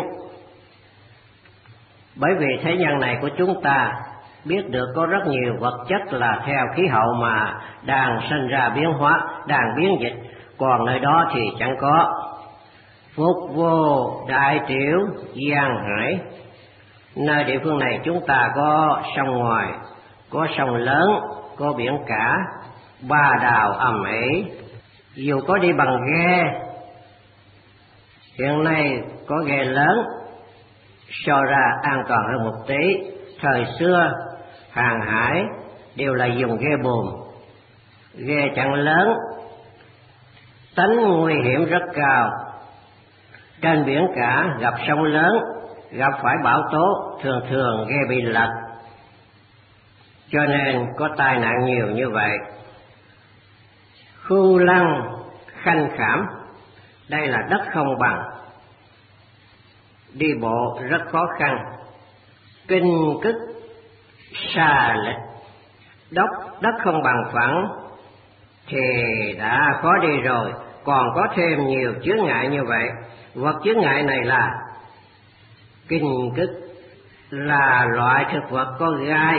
Bởi vì thế gian này của chúng ta biết được có rất nhiều vật chất là theo khí hậu mà đang sinh ra biến hóa, đang biến dịch, còn nơi đó thì chẳng có. Phục vô đại triều giang hải, nơi địa phương này chúng ta có sông ngoài, có sông lớn, có biển cả, ba đào ầm ĩ. Dù có đi bằng ghe, hiện nay có ghe lớn so ra an toàn hơn một tí. Thời xưa hàng hải đều là dùng ghe buồm, ghe chặng lớn, tính nguy hiểm rất cao. Trên biển cả gặp sông lớn, gặp phải bão tố, thường thường ghe bị lật, cho nên có tai nạn nhiều như vậy. Khu lăng khanh khảm, đây là đất không bằng, đi bộ rất khó khăn. Kinh cức xa lệch, đất không bằng phẳng thì đã khó đi rồi, còn có thêm nhiều chướng ngại như vậy. Vật chướng ngại này là kinh cức, là loại thực vật có gai.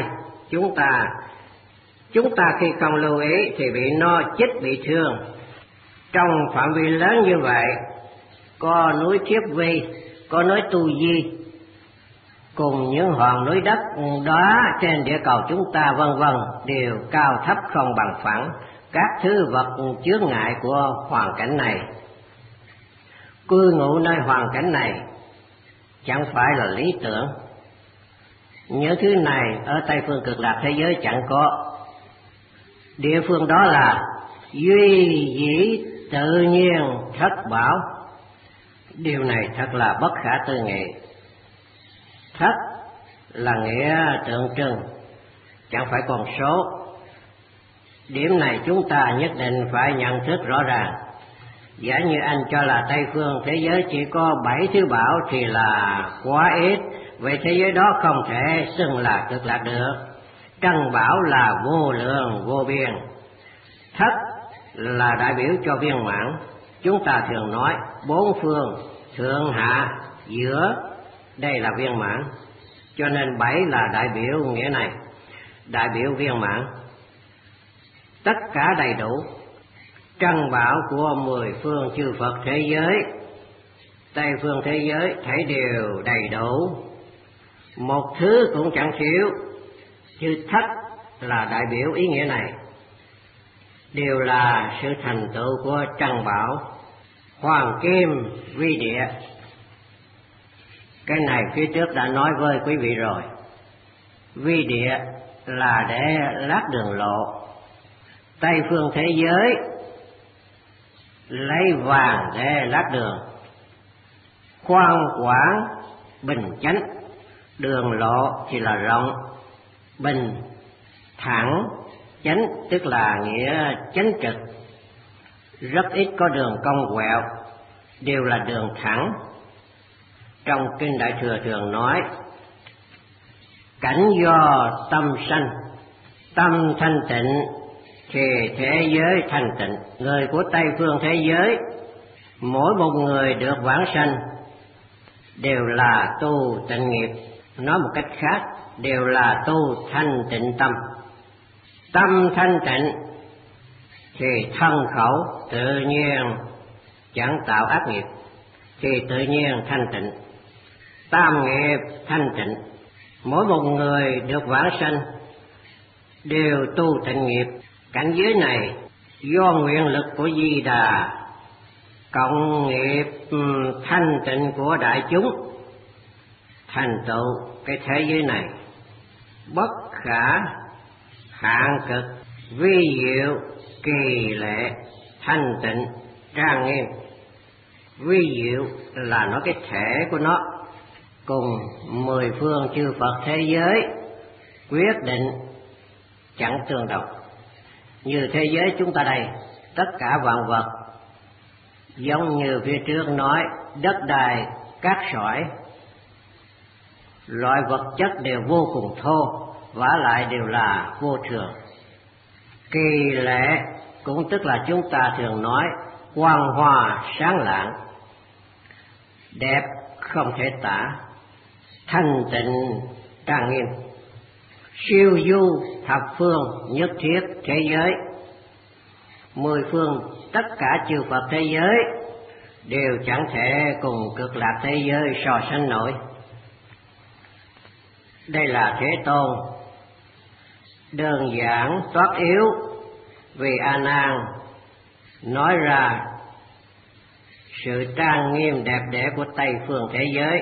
Chúng ta khi không lưu ý thì bị nó chích, bị thương. Trong phạm vi lớn như vậy, có núi Thiếp Vi, có núi Tu Di, cùng những hòn núi đất đó trên địa cầu chúng ta vân vân, đều cao thấp không bằng phẳng. Các thứ vật chướng ngại của hoàn cảnh này, cư ngụ nơi hoàn cảnh này chẳng phải là lý tưởng. Những thứ này ở Tây phương cực lạc thế giới chẳng có. Địa phương đó là duy dĩ tự nhiên thất bảo. Điều này thật là bất khả tư nghị. Thất là nghĩa tượng trưng, chẳng phải con số. Điểm này chúng ta nhất định phải nhận thức rõ ràng. Giả như anh cho là Tây phương thế giới chỉ có 7 thứ bảo thì là quá ít, vậy thế giới đó không thể xưng là cực lạc được. Trân bảo là vô lượng vô biên. Thất là đại biểu cho viên mãn. Chúng ta thường nói 4 phương, thượng hạ, giữa, đây là viên mãn. Cho nên 7 là đại biểu nghĩa này, đại biểu viên mãn. Tất cả đầy đủ. Trân bảo của 10 phương chư Phật thế giới, Tây phương thế giới thấy đều đầy đủ, một thứ cũng chẳng thiếu. Chữ thất là đại biểu ý nghĩa này, đều là sự thành tựu của trân bảo. Hoàng kim vi địa, cái này phía trước đã nói với quý vị rồi. Vi địa là để lát đường lộ. Tây phương thế giới lấy vàng để lát đường. Khoan quảng bình chánh, đường lộ thì là rộng, bình thẳng, chánh tức là nghĩa chánh trực. Rất ít có đường cong quẹo, đều là đường thẳng. Trong kinh Đại Thừa thường nói cảnh do tâm sanh, tâm thanh tịnh thì thế giới thanh tịnh. Người của Tây phương thế giới, mỗi một người được vãng sanh đều là tu tịnh nghiệp. Nói một cách khác, đều là tu thanh tịnh tâm. Tâm thanh tịnh thì thân khẩu tự nhiên chẳng tạo ác nghiệp, thì tự nhiên thanh tịnh. Tam nghiệp thanh tịnh, mỗi một người được vãng sanh đều tu tịnh nghiệp. Cảnh giới này do nguyện lực của Di Đà cộng nghiệp thanh tịnh của đại chúng thành tựu cái thế giới này bất khả hạn cực, vi diệu kỳ lệ, thanh tịnh trang nghiêm. Vi diệu là nói cái thể của nó, cùng 10 phương chư Phật thế giới quyết định chẳng tương đồng. Như thế giới chúng ta đây, tất cả vạn vật giống như phía trước nói, đất đai, cát sỏi, loại vật chất đều vô cùng thô, vả lại đều là vô thường. Kỳ lệ cũng tức là chúng ta thường nói quang hoa sáng lạng, đẹp không thể tả, thanh tịnh trang nghiêm, siêu du thập phương nhất thiết thế giới. Mười phương tất cả chư Phật thế giới đều chẳng thể cùng cực lạc thế giới so sánh nổi. Đây là Thế Tôn đơn giản toát yếu vì A Nan nói ra sự trang nghiêm đẹp đẽ của Tây phương thế giới.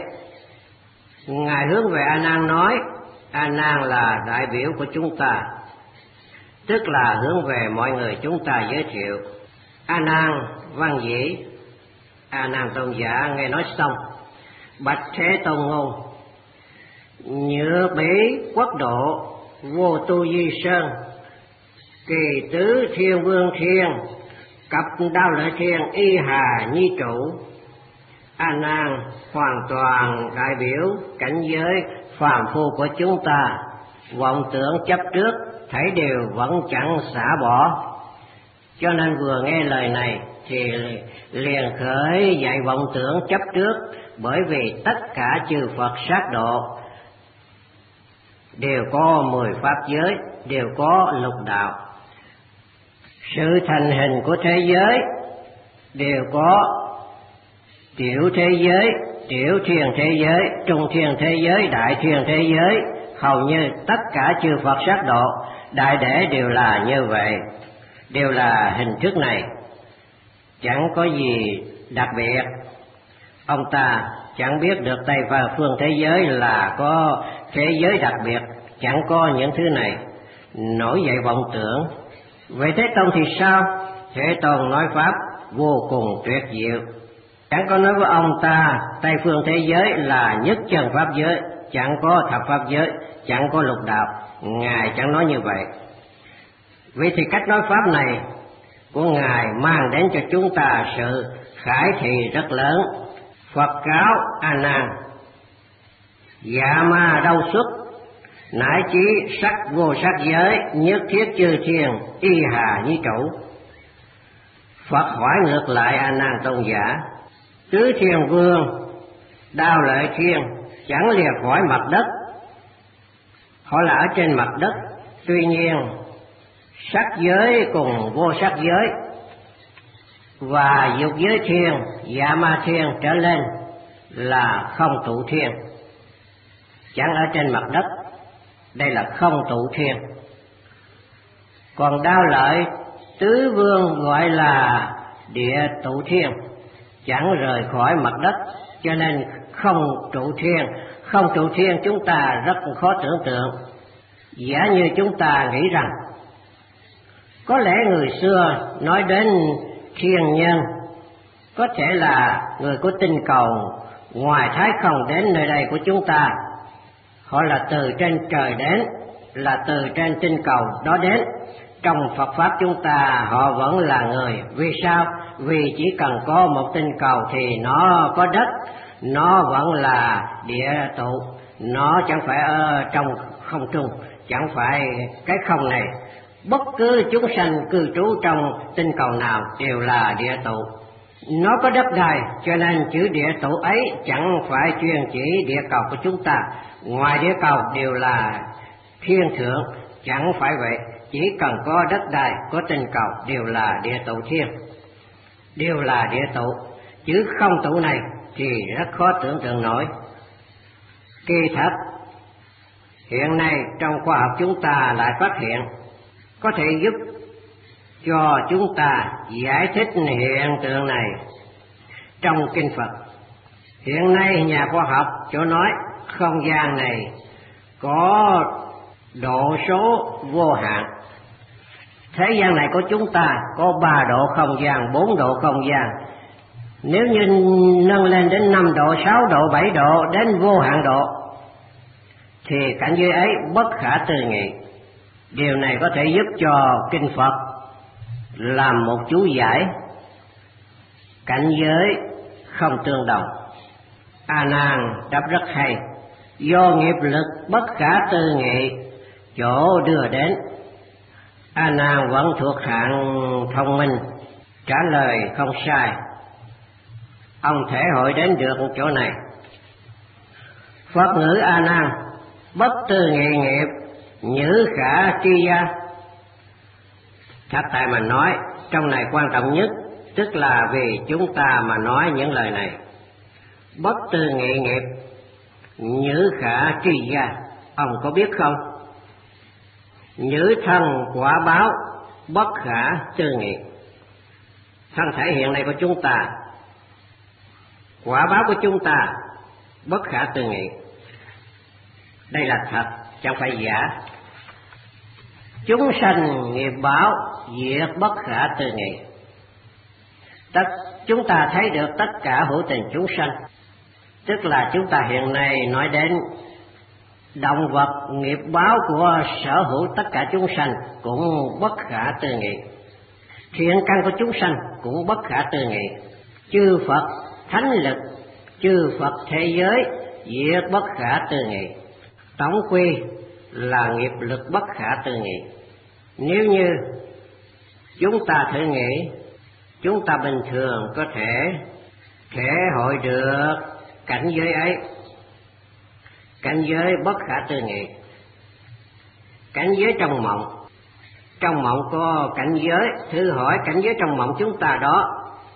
Ngài hướng về A Nan nói, A Nan là đại biểu của chúng ta, tức là hướng về mọi người chúng ta giới thiệu. A Nan văn dĩ, A Nan tôn giả nghe nói xong, bạch Thế Tôn ngôn: Nhược bỉ quốc độ vô tu di sơn, kỳ tứ thiên vương thiên, cập đao lợi thiên y hà nhi trụ. A Nan hoàn toàn đại biểu cảnh giới phàm phu của chúng ta, vọng tưởng chấp trước thảy đều vẫn chẳng xả bỏ. Cho nên vừa nghe lời này thì liền khởi dậy vọng tưởng chấp trước, bởi vì tất cả chư Phật sát độ đều có 10 pháp giới, đều có lục đạo. Sự thành hình của thế giới đều có tiểu thế giới, tiểu thiên thế giới, trung thiên thế giới, đại thiên thế giới. Hầu như tất cả chư Phật sát độ đại để đều là như vậy, đều là hình thức này, chẳng có gì đặc biệt. Ông ta chẳng biết được Tây phương thế giới là có thế giới đặc biệt, chẳng có những thứ này, nổi dậy vọng tưởng. Vậy Thế Tôn thì sao? Thế Tôn nói pháp vô cùng tuyệt diệu, chẳng có nói với ông ta Tây phương thế giới là nhất chân pháp giới, chẳng có thập pháp giới, chẳng có lục đạo. Ngài chẳng nói như vậy. Vậy thì cách nói pháp này của Ngài mang đến cho chúng ta sự khải thị rất lớn. Phật cáo A Nan: Dạ ma đâu xuất, nãi chí sắc vô sắc giới, nhất thiết chư thiên y hà nhi trụ. Phật hỏi ngược lại A Nan tôn giả: Tứ thiên vương Đao Lợi Thiên chẳng lìa khỏi mặt đất. Họ là ở trên mặt đất, tuy nhiên sắc giới cùng vô sắc giới và dục giới thiên, dạ ma thiên trở lên là không tụ thiên, chẳng ở trên mặt đất. Đây là không tụ thiên. Còn Đao Lợi tứ vương gọi là địa tụ thiên, chẳng rời khỏi mặt đất, cho nên không trụ thiên. Không trụ thiên chúng ta rất khó tưởng tượng. Giả như chúng ta nghĩ rằng có lẽ người xưa nói đến thiên nhân có thể là người của tinh cầu ngoài thái không đến nơi đây của chúng ta. Họ là từ trên trời đến, là từ trên tinh cầu đó đến. Trong Phật Pháp chúng ta họ vẫn là người. Vì sao? Vì chỉ cần có một tinh cầu thì nó có đất, nó vẫn là địa tụ, nó chẳng phải ở trong không trung, chẳng phải cái không này. Bất cứ chúng sanh cư trú trong tinh cầu nào đều là địa tụ. Nó có đất đai, cho nên chữ địa tụ ấy chẳng phải chuyên chỉ địa cầu của chúng ta. Ngoài địa cầu đều là thiên thượng, chẳng phải vậy. Chỉ cần có đất đai, có tinh cầu đều là địa tụ thiên, đều là địa tụ. Chữ không tụ này thì rất khó tưởng tượng nổi. Kỳ thật hiện nay trong khoa học chúng ta lại phát hiện có thể giúp cho chúng ta giải thích hiện tượng này trong kinh Phật. Hiện nay nhà khoa học cho nói không gian này có độ số vô hạn. Thế gian này của chúng ta có 3 độ không gian, 4 độ không gian. Nếu như nâng lên đến 5 độ, 6 độ, 7 độ, đến vô hạn độ, thì cảnh giới ấy bất khả tư nghị. Điều này có thể giúp cho kinh Phật làm một chú giải cảnh giới không tương đồng. A Nan đáp rất hay: do nghiệp lực bất khả tư nghị chỗ đưa đến. A Nan vẫn thuộc hạng thông minh, trả lời không sai. Ông thể hội đến được chỗ này. Phật ngữ A Nan: bất tư nghị nghiệp, nhữ khả tri gia. Thật tại mà nói, trong này quan trọng nhất tức là vì chúng ta mà nói những lời này. Bất tư nghị nghiệp, nhữ khả tri gia, ông có biết không? Nhữ thân quả báo, bất khả tư nghị. Thân thể hiện nay của chúng ta, quả báo của chúng ta, bất khả tư nghị. Đây là thật, chẳng phải giả. Chúng sanh nghiệp báo, diệt bất khả tư nghị. Chúng ta thấy được tất cả hữu tình chúng sanh, tức là chúng ta hiện nay nói đến động vật, nghiệp báo của sở hữu tất cả chúng sanh cũng bất khả tư nghị. Thiện căn của chúng sanh cũng bất khả tư nghị. Chư Phật thánh lực, chư Phật thế giới diệt bất khả tư nghị. Tổng quy là nghiệp lực bất khả tư nghị. Nếu như chúng ta thử nghĩ, chúng ta bình thường có thể thể hội được cảnh giới ấy, cảnh giới bất khả tư nghị. Cảnh giới trong mộng có cảnh giới. Thử hỏi cảnh giới trong mộng chúng ta đó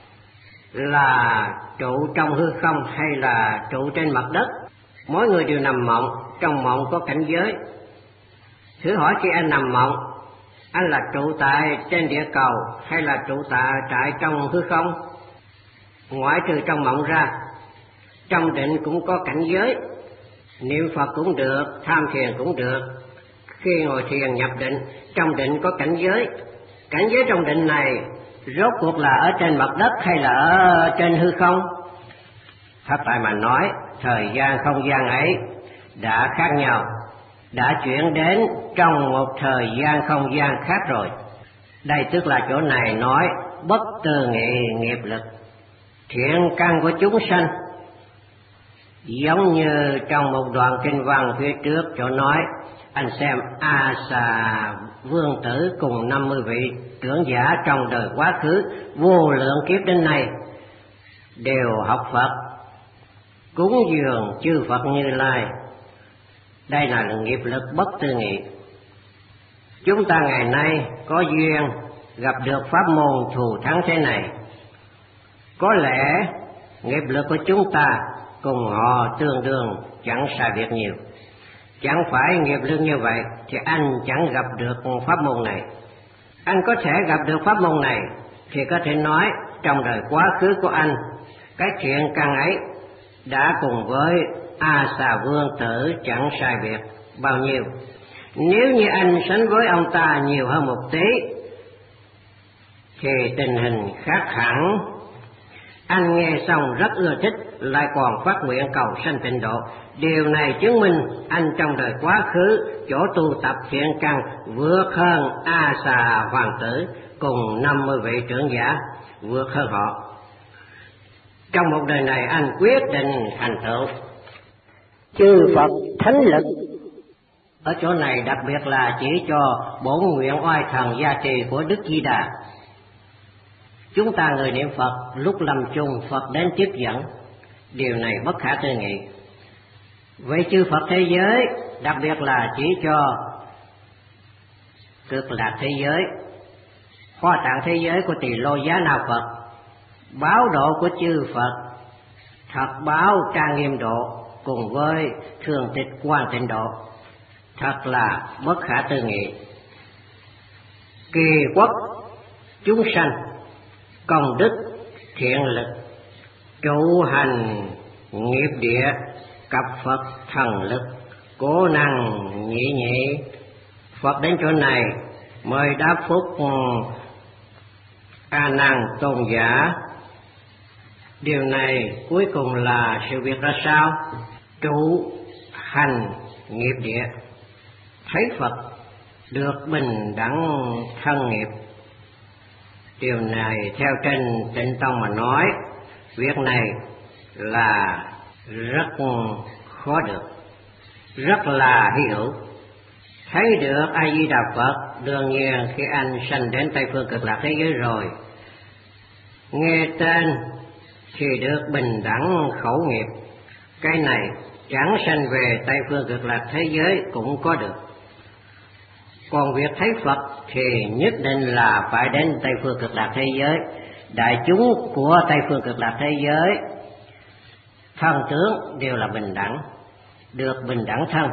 là trụ trong hư không hay là trụ trên mặt đất? Mỗi người đều nằm mộng, trong mộng có cảnh giới. Thử hỏi khi anh nằm mộng, anh là trụ tại trên địa cầu hay là trụ tại trong hư không? Ngoại trừ trong mộng ra, trong định cũng có cảnh giới. Niệm Phật cũng được, tham thiền cũng được. Khi ngồi thiền nhập định, trong định có cảnh giới. Cảnh giới trong định này rốt cuộc là ở trên mặt đất hay là ở trên hư không? Thật tại mà nói, thời gian không gian ấy đã khác nhau, đã chuyển đến trong một thời gian không gian khác rồi. Đây tức là chỗ này nói bất tư nghị nghiệp lực. Thiện căn của chúng sanh giống như trong một đoạn kinh văn phía trước chỗ nói, anh xem A Xà Vương Tử cùng 50 vị trưởng giả trong đời quá khứ vô lượng kiếp đến nay đều học Phật, cúng dường chư Phật Như Lai. Đây là nghiệp lực bất tư nghị. Chúng ta ngày nay có duyên gặp được pháp môn thù thắng thế này, có lẽ nghiệp lực của chúng ta cùng họ tương đương, chẳng sai biệt nhiều. Chẳng phải nghiệp lực như vậy thì anh chẳng gặp được pháp môn này. Anh có thể gặp được pháp môn này thì có thể nói trong đời quá khứ của anh, cái thiện căn ấy đã cùng với A Xà Vương Tử chẳng sai biệt bao nhiêu. Nếu như anh sánh với ông ta nhiều hơn một tí thì tình hình khác hẳn. Anh nghe xong rất ưa thích, lại còn phát nguyện cầu sanh tịnh độ. Điều này chứng minh anh trong đời quá khứ chỗ tu tập thiện căn vượt hơn A Xà Hoàng Tử cùng 50 vị trưởng giả, vượt hơn họ. Trong một đời này anh quyết định thành tựu. Chư Phật thánh lực ở chỗ này đặc biệt là chỉ cho bổn nguyện oai thần gia trì của Đức Di Đà. Chúng ta người niệm Phật lúc lâm chung Phật đến tiếp dẫn, điều này bất khả tư nghị. Vậy chư Phật thế giới đặc biệt là chỉ cho Cực Lạc thế giới, Hoa Tạng thế giới của Tỳ Lô Giá Na Phật, báo độ của chư Phật, thật báo trang nghiêm độ cùng với thường tịch quan tịnh độ, thật là bất khả tư nghị. Kỳ quốc chúng sanh, công đức thiện lực, trụ hành nghiệp địa, cập Phật thần lực, cố năng nhị nhị. Phật đến chỗ này mời đáp phúc A Nan tôn giả. Điều này cuối cùng là sự việc ra sao? Trụ hành nghiệp địa. Thấy Phật được bình đẳng thân nghiệp. Điều này theo trên Tịnh Tông mà nói, việc này là rất khó được, rất là hy hữu. Thấy được A Di Đà Phật, đương nhiên khi anh sanh đến Tây Phương Cực Lạc thế giới rồi, nghe tên thì được bình đẳng khẩu nghiệp. Cái này chẳng sanh về Tây Phương Cực Lạc thế giới cũng có được. Còn việc thấy Phật thì nhất định là phải đến Tây Phương Cực Lạc thế giới. Đại chúng của Tây Phương Cực Lạc thế giới, thân tướng đều là bình đẳng, được bình đẳng thân.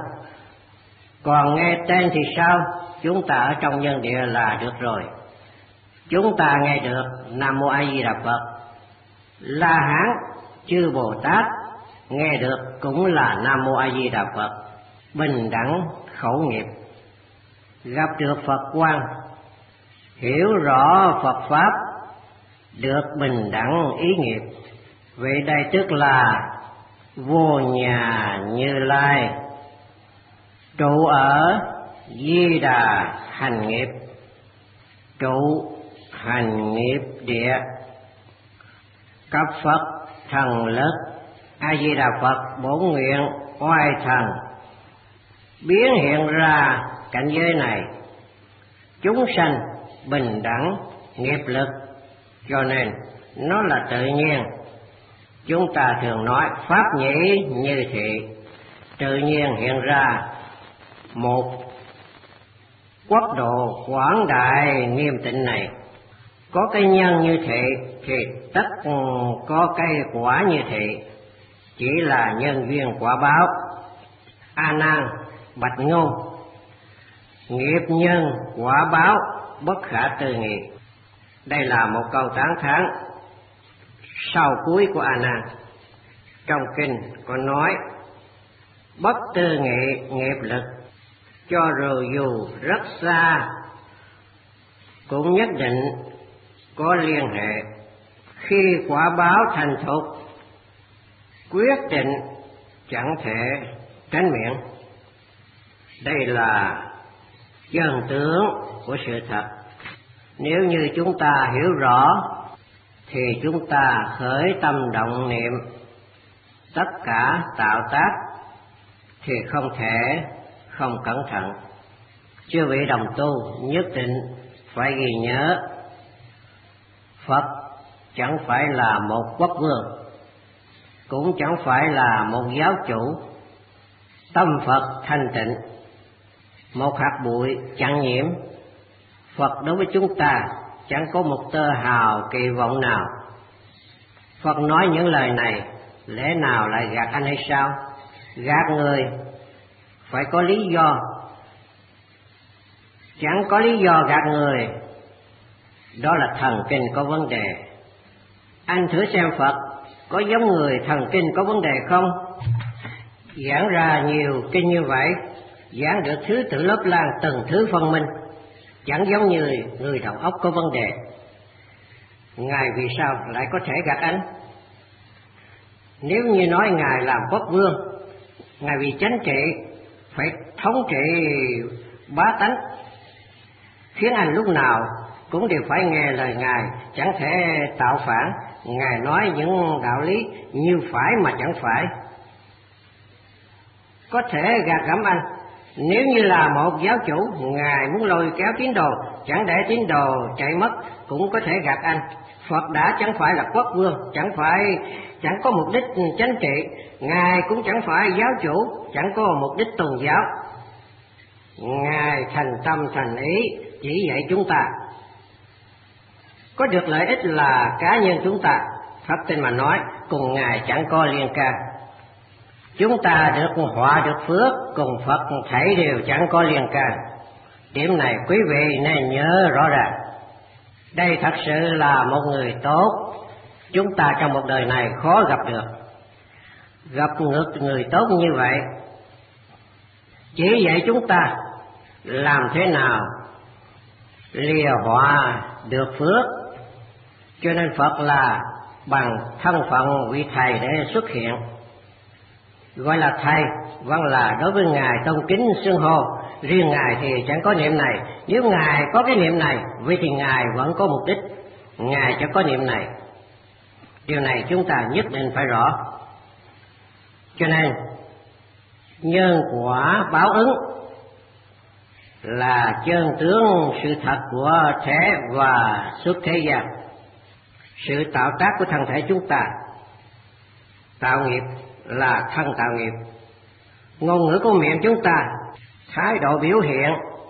Còn nghe tên thì sao? Chúng ta ở trong nhân địa là được rồi. Chúng ta nghe được Nam Mô A Di Đà Phật, La Hán chư Bồ Tát nghe được cũng là Nam Mô A Di Đà Phật, bình đẳng khẩu nghiệp. Gặp được Phật quang, hiểu rõ Phật pháp, được bình đẳng ý nghiệp. Vậy đây tức là vô nhà Như Lai trụ ở Di Đà hành nghiệp, trụ hành nghiệp địa. Cấp Phật thần lực A Di Đà Phật bổn nguyện oai thần biến hiện ra cảnh giới này, chúng sanh bình đẳng nghiệp lực, cho nên nó là tự nhiên. Chúng ta thường nói pháp nhĩ như thị, tự nhiên hiện ra một quốc độ quảng đại nghiêm tịnh này. Có cái nhân như thị thì tất có cái quả như thị, chỉ là nhân duyên quả báo. A Nan bạch ngôn, nghiệp nhân quả báo bất khả tư nghị. Đây là một câu tán thán sau cuối của A Nan. Trong kinh có nói bất tư nghị nghiệp lực, cho dù rất xa cũng nhất định có liên hệ. Khi quả báo thành thục, quyết định chẳng thể tránh miệng. Đây là chân tướng của sự thật. Nếu như chúng ta hiểu rõ thì chúng ta khởi tâm động niệm, tất cả tạo tác thì không thể không cẩn thận. Chư vị đồng tu nhất định phải ghi nhớ, Phật chẳng phải là một quốc vương, cũng chẳng phải là một giáo chủ. Tâm Phật thanh tịnh, một hạt bụi chẳng nhiễm. Phật đối với chúng ta chẳng có một tơ hào kỳ vọng nào. Phật nói những lời này lẽ nào lại gạt anh hay sao? Gạt người phải có lý do, chẳng có lý do gạt người, đó là thần kinh có vấn đề. Anh thử xem Phật có giống người thần kinh có vấn đề không? Giảng ra nhiều kinh như vậy, giảng được thứ tự lớp lan từng thứ phân minh, chẳng giống như người đầu óc có vấn đề. Ngài vì sao lại có thể gạt anh? Nếu như nói Ngài làm quốc vương, Ngài vì chánh trị phải thống trị bá tánh, khiến anh lúc nào cũng đều phải nghe lời Ngài, chẳng thể tạo phản. Ngài nói những đạo lý như phải mà chẳng phải, có thể gạt gẫm anh. Nếu như là một giáo chủ, Ngài muốn lôi kéo tín đồ, chẳng để tín đồ chạy mất, cũng có thể gạt anh. Phật đã chẳng phải là quốc vương, chẳng có mục đích chánh trị. Ngài cũng chẳng phải giáo chủ, chẳng có mục đích tôn giáo. Ngài thành tâm thành ý chỉ dạy chúng ta. Có được lợi ích là cá nhân chúng ta, pháp tinh mà nói, cùng Ngài chẳng có liên can. Chúng ta được họa được phước, cùng Phật thảy đều chẳng có liên can. Điểm này quý vị nên nhớ rõ ràng. Đây thật sự là một người tốt, chúng ta trong một đời này khó gặp được. Gặp ngược người tốt như vậy, chỉ dạy chúng ta làm thế nào lìa họa được phước. Cho nên Phật là bằng thân phận vị thầy để xuất hiện. Gọi là thầy vẫn là đối với Ngài tôn kính xưng hô, riêng Ngài thì chẳng có niệm này. Nếu Ngài có cái niệm này, vậy thì Ngài vẫn có mục đích, Ngài chẳng có niệm này. Điều này chúng ta nhất định phải rõ. Cho nên nhân quả báo ứng là chân tướng sự thật của thể và xuất thế gian. Sự tạo tác của thân thể chúng ta, tạo nghiệp là thân tạo nghiệp. Ngôn ngữ của miệng chúng ta, thái độ biểu hiện,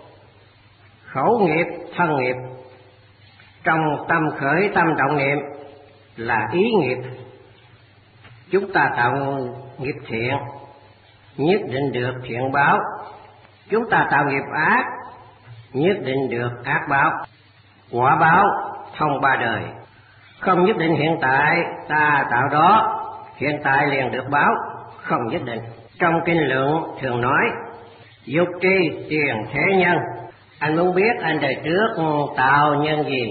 khẩu nghiệp, thân nghiệp. Trong tâm khởi tâm động niệm là ý nghiệp. Chúng ta tạo nghiệp thiện, nhất định được thiện báo. Chúng ta tạo nghiệp ác, nhất định được ác báo. Quả báo thông ba đời, không nhất định hiện tại ta tạo đó, hiện tại liền được báo, không nhất định. Trong kinh luận thường nói, dục tri tiền thế nhân. Anh muốn biết anh đời trước tạo nhân gì?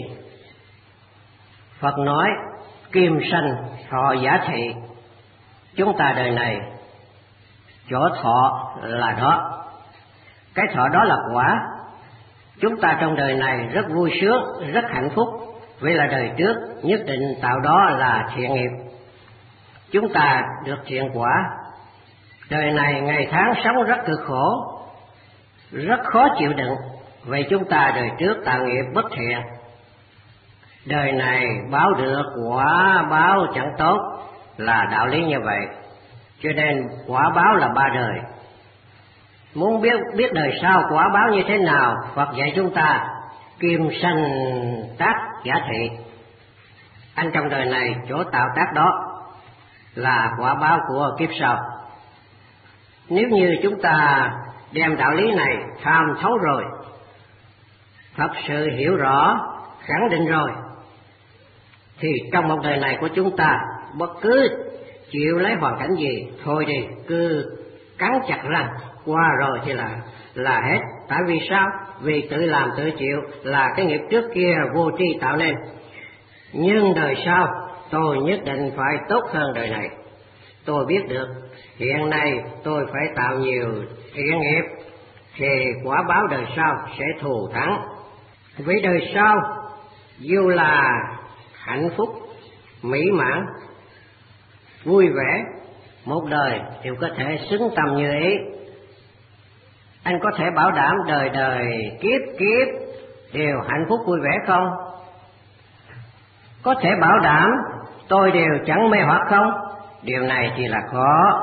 Phật nói, kim sanh thọ giả thị. Chúng ta đời này, chỗ thọ là đó. Cái thọ đó là quả. Chúng ta trong đời này rất vui sướng, rất hạnh phúc. Vì là đời trước nhất định tạo đó là thiện nghiệp. Chúng ta được thiện quả. Đời này ngày tháng sống rất cực khổ, rất khó chịu đựng. Vậy chúng ta đời trước tạo nghiệp bất thiện. Đời này báo được quả báo chẳng tốt, là đạo lý như vậy. Cho nên quả báo là ba đời. Muốn biết đời sau quả báo như thế nào, Phật dạy chúng ta kim sanh tác giả thị. Anh trong đời này chỗ tạo tác đó là quả báo của kiếp sau. Nếu như chúng ta đem đạo lý này tham thấu rồi, thật sự hiểu rõ, khẳng định rồi, thì trong một đời này của chúng ta, bất cứ chịu lấy hoàn cảnh gì, thôi đi, cứ cắn chặt răng, qua rồi thì là hết. Tại vì sao? Vì tự làm tự chịu, là cái nghiệp trước kia vô tri tạo nên. Nhưng đời sau tôi nhất định phải tốt hơn đời này. Tôi biết được hiện nay tôi phải tạo nhiều thiện nghiệp, thì quả báo đời sau sẽ thù thắng. Vì đời sau dù là hạnh phúc, mỹ mãn, vui vẻ, một đời đều có thể xứng tầm như ý. Anh có thể bảo đảm đời đời kiếp kiếp đều hạnh phúc vui vẻ không? Có thể bảo đảm tôi đều chẳng mê hoặc không? Điều này thì là khó.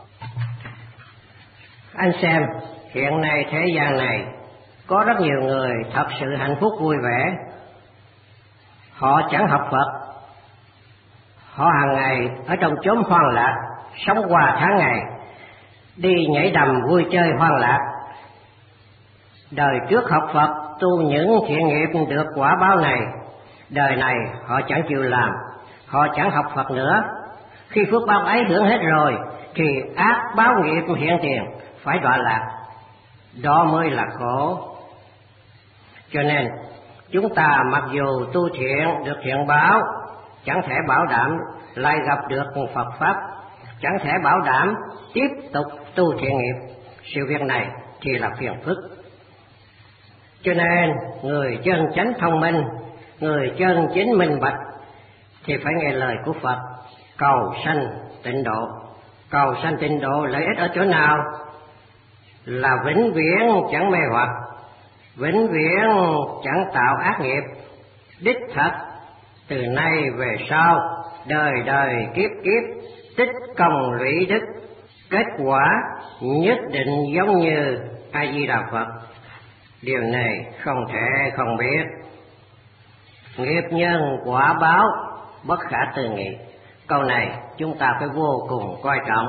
Anh xem, hiện nay thế gian này có rất nhiều người thật sự hạnh phúc vui vẻ. Họ chẳng học Phật, họ hàng ngày ở trong chốn hoang lạc, sống qua tháng ngày, đi nhảy đầm vui chơi hoang lạc. Đời trước học Phật, tu những thiện nghiệp được quả báo này. Đời này họ chẳng chịu làm, họ chẳng học Phật nữa. Khi phước báo ấy hưởng hết rồi, thì ác báo nghiệp hiện tiền, phải đọa lạc. Đó mới là khổ. Cho nên chúng ta mặc dù tu thiện được thiện báo, chẳng thể bảo đảm lại gặp được Phật Pháp, chẳng thể bảo đảm tiếp tục tu thiện nghiệp. Sự việc này thì là phiền phức. Cho nên người chân chánh thông minh, người chân chính minh bạch thì phải nghe lời của Phật, cầu sanh tịnh độ. Cầu sanh tịnh độ lợi ích ở chỗ nào? Là vĩnh viễn chẳng mê hoặc, vĩnh viễn chẳng tạo ác nghiệp. Đích thật từ nay về sau, đời đời kiếp kiếp tích công lũy đức, kết quả nhất định giống như A Di Đà Phật. Điều này không thể không biết. Nghiệp nhân quả báo bất khả tư nghị. Câu này chúng ta phải vô cùng coi trọng.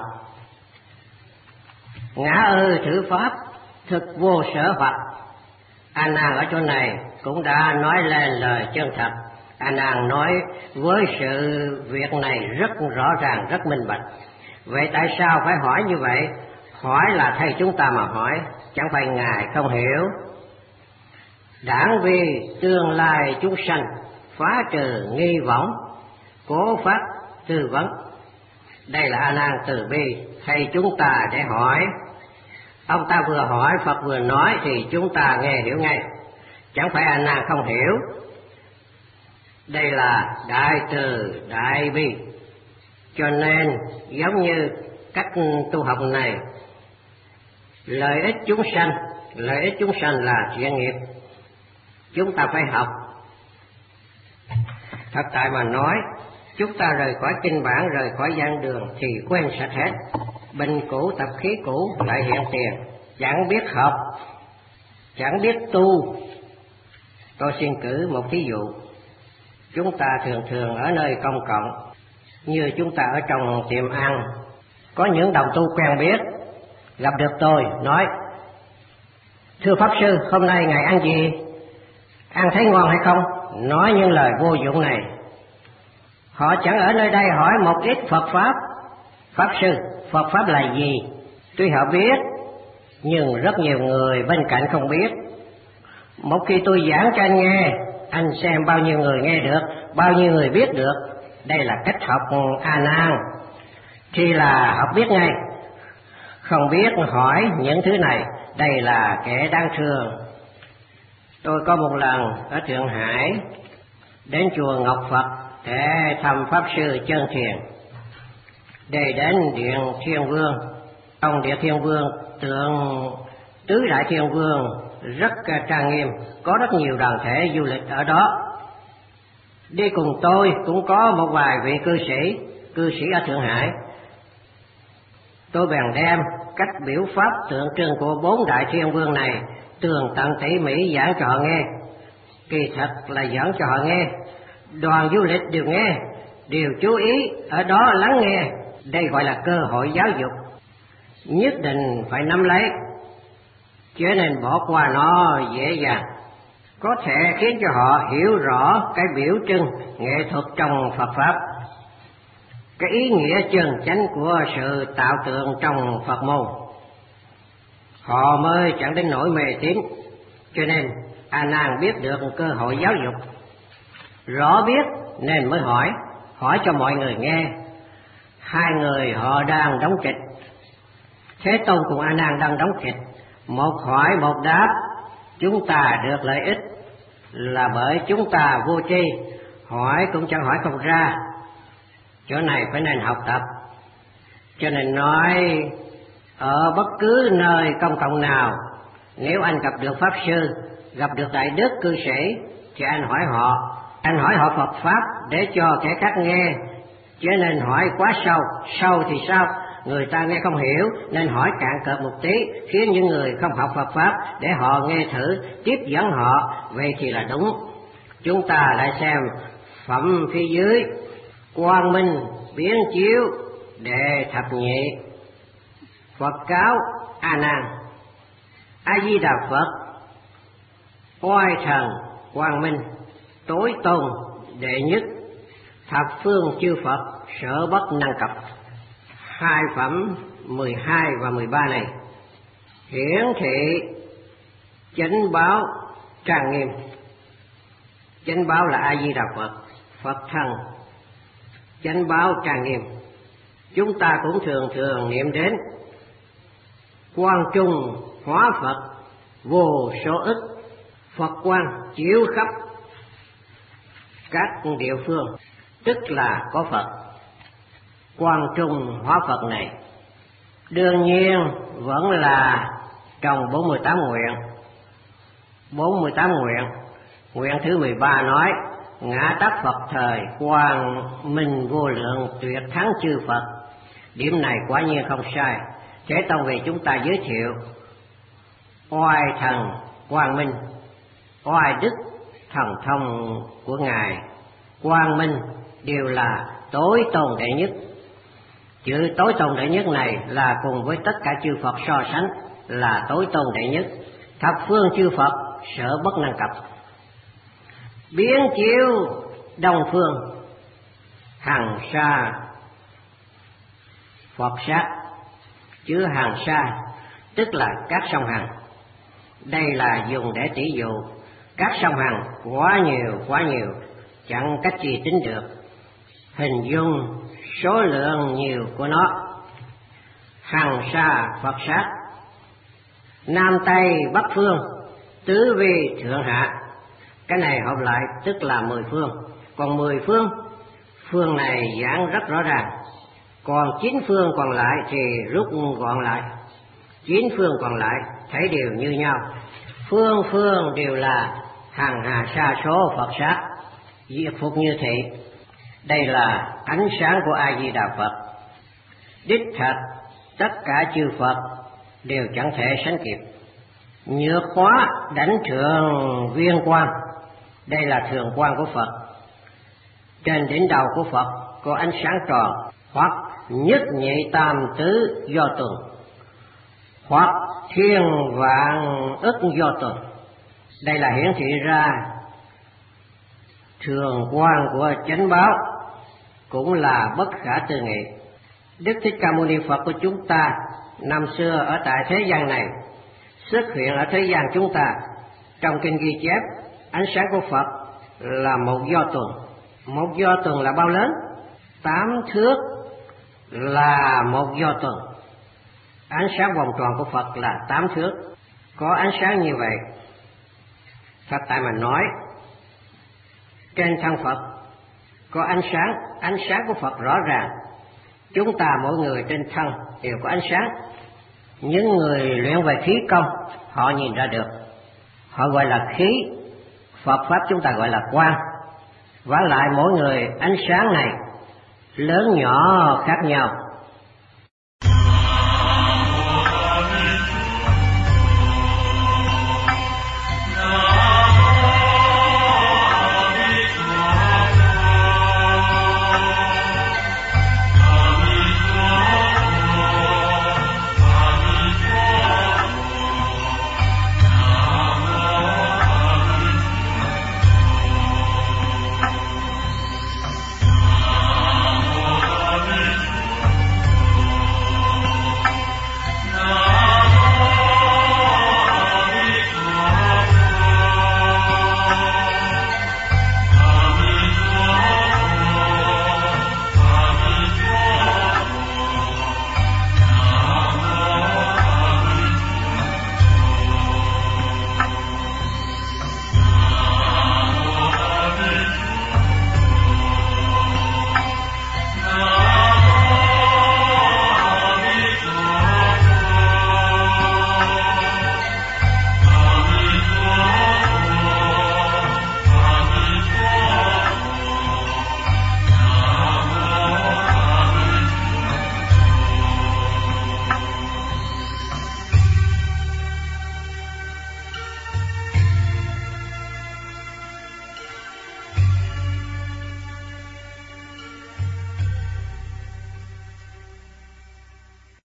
Ngã ư thử pháp, thực vô sở hoặc. A Nan ở chỗ này cũng đã nói lên lời chân thật. A Nan nói với sự việc này rất rõ ràng, rất minh bạch. Vậy tại sao phải hỏi như vậy? Hỏi là thầy chúng ta mà hỏi, chẳng phải Ngài không hiểu. Đảng vì tương lai chúng sanh, phá trừ nghi võng, cố phát tư vấn. Đây là A Nan từ bi hay chúng ta để hỏi? Ông ta vừa hỏi, Phật vừa nói thì chúng ta nghe hiểu ngay. Chẳng phải A Nan không hiểu. Đây là đại từ đại bi. Cho nên giống như cách tu học này, lợi ích chúng sanh là chuyện nghiệp, chúng ta phải học. Thật tại mà nói, chúng ta rời khỏi kinh bản, rời khỏi giảng đường thì quên sạch hết. Bệnh cũ tập khí cũ lại hiện tiền, chẳng biết học, chẳng biết tu. Tôi xin cử một thí dụ. Chúng ta thường ở nơi công cộng, như chúng ta ở trong tiệm ăn, có những đồng tu quen biết gặp được tôi nói: thưa Pháp Sư, hôm nay ngài ăn gì? Ăn thấy ngon hay không? Nói những lời vô dụng này. Họ chẳng ở nơi đây hỏi một ít Phật Pháp. Pháp Sư, Phật Pháp là gì? Tuy họ biết, nhưng rất nhiều người bên cạnh không biết. Một khi tôi giảng cho anh nghe, anh xem bao nhiêu người nghe được, bao nhiêu người biết được. Đây là cách học A Nan. Khi là học biết ngay, không biết hỏi những thứ này, đây là kẻ đáng thương. Tôi có một lần ở Thượng Hải đến chùa Ngọc Phật để thăm Pháp Sư Chân Thiền. Để đến Điện Thiên Vương. Trong Điện Thiên Vương, tượng Tứ Đại Thiên Vương rất trang nghiêm, có rất nhiều đoàn thể du lịch ở đó. Đi cùng tôi cũng có một vài vị cư sĩ ở Thượng Hải. Tôi bèn đem cách biểu pháp tượng trưng của 4 Đại Thiên Vương này tường tận tỉ mỉ giảng cho họ nghe. Kỳ thật là giảng cho họ nghe. Đoàn du lịch đều nghe, đều chú ý ở đó lắng nghe. Đây gọi là cơ hội giáo dục, nhất định phải nắm lấy, chứ nên bỏ qua nó dễ dàng. Có thể khiến cho họ hiểu rõ cái biểu trưng nghệ thuật trong Phật Pháp, cái ý nghĩa chân chánh của sự tạo tượng trong Phật môn. Họ mới chẳng đến nỗi mê tín. Cho nên A Nan biết được cơ hội giáo dục, rõ biết nên mới hỏi cho mọi người nghe. Hai người họ đang đóng kịch, Thế Tôn cùng A Nan đang đóng kịch, một hỏi một đáp. Chúng ta được lợi ích là bởi chúng ta vô tri, hỏi cũng chẳng hỏi không ra. Chỗ này phải nên học tập. Cho nên nói, ở bất cứ nơi công cộng nào, nếu anh gặp được Pháp Sư, gặp được Đại Đức cư sĩ, thì anh hỏi họ Phật Pháp để cho kẻ khác nghe. Chứ nên hỏi quá sâu thì sao? Người ta nghe không hiểu, nên hỏi cạn cợt một tí, khiến những người không học Phật Pháp để họ nghe thử, tiếp dẫn họ, vậy thì là đúng. Chúng ta lại xem phẩm phía dưới: quang minh biến chiếu đệ thập nhị. Phật cáo A Nan: A Di Đà Phật, oai thần quang minh, tối tôn đệ nhất, thập phương chư Phật sở bất năng cập. Hai phẩm 12 và 13 này hiển thị chánh báo trang nghiêm. Chánh báo là A Di Đà Phật, Phật thân. Chánh báo trang nghiêm chúng ta cũng thường niệm đến: quang trung hóa Phật vô số ức, Phật quang chiếu khắp các địa phương, tức là có Phật. Quang trung hóa Phật này đương nhiên vẫn là trong 48 nguyện. 48 nguyện. Nguyện thứ 13 nói: ngã tắc Phật thời, quang minh vô lượng, tuyệt thắng chư Phật. Điểm này quả nhiên không sai. Thế Tông về chúng ta giới thiệu oai thần quang minh, oai đức thần thông của Ngài, quang minh đều là tối tôn đệ nhất. Chữ tối tôn đệ nhất này là cùng với tất cả chư Phật so sánh là tối tôn đệ nhất. Thập phương chư Phật sở bất năng cập. Biến chiếu đông phương, hằng sa Phật sát. Chữ hằng sa tức là các sông Hằng. Đây là dùng để tỉ dụ các sông Hằng quá nhiều, chẳng cách gì tính được, hình dung số lượng nhiều của nó. hằng sa Phật sát, Nam Tây Bắc Phương, tứ vi thượng hạ. Cái này hợp lại tức là 10 phương. Còn 10 phương, phương này giảng rất rõ ràng. Còn 9 phương còn lại thì rút gọn lại. 9 phương còn lại thấy đều như nhau. Phương phương đều là hằng hà sa số Phật sát, diệt phục như thị. Đây là ánh sáng của A Di Đà Phật. Đích thật tất cả chư Phật đều chẳng thể sánh kịp. Nhược hóa đảnh thượng viên quang, đây là thường quang của Phật. Trên đỉnh đầu của Phật có ánh sáng tròn, hoặc nhất nhị tam tứ do tuần, hoặc thiên vạn ức do tuần. Đây là hiển thị ra thường quang của chánh báo, cũng là bất khả tư nghị. Đức Thích Ca Mâu Ni Phật của chúng ta năm xưa ở tại thế gian này, xuất hiện ở thế gian chúng ta. Trong kinh ghi chép ánh sáng của Phật là một do tuần. Một do tuần là bao lớn? 8 thước là một do tuần. Ánh sáng vòng tròn của Phật là 8 thước. Có ánh sáng như vậy, thật tại mình nói, trên thân Phật có ánh sáng của Phật rõ ràng. Chúng ta mỗi người trên thân đều có ánh sáng. Những người luyện về khí công, họ nhìn ra được, họ gọi là khí. Phật pháp chúng ta gọi là quang. Vả lại mỗi người ánh sáng này lớn nhỏ khác nhau.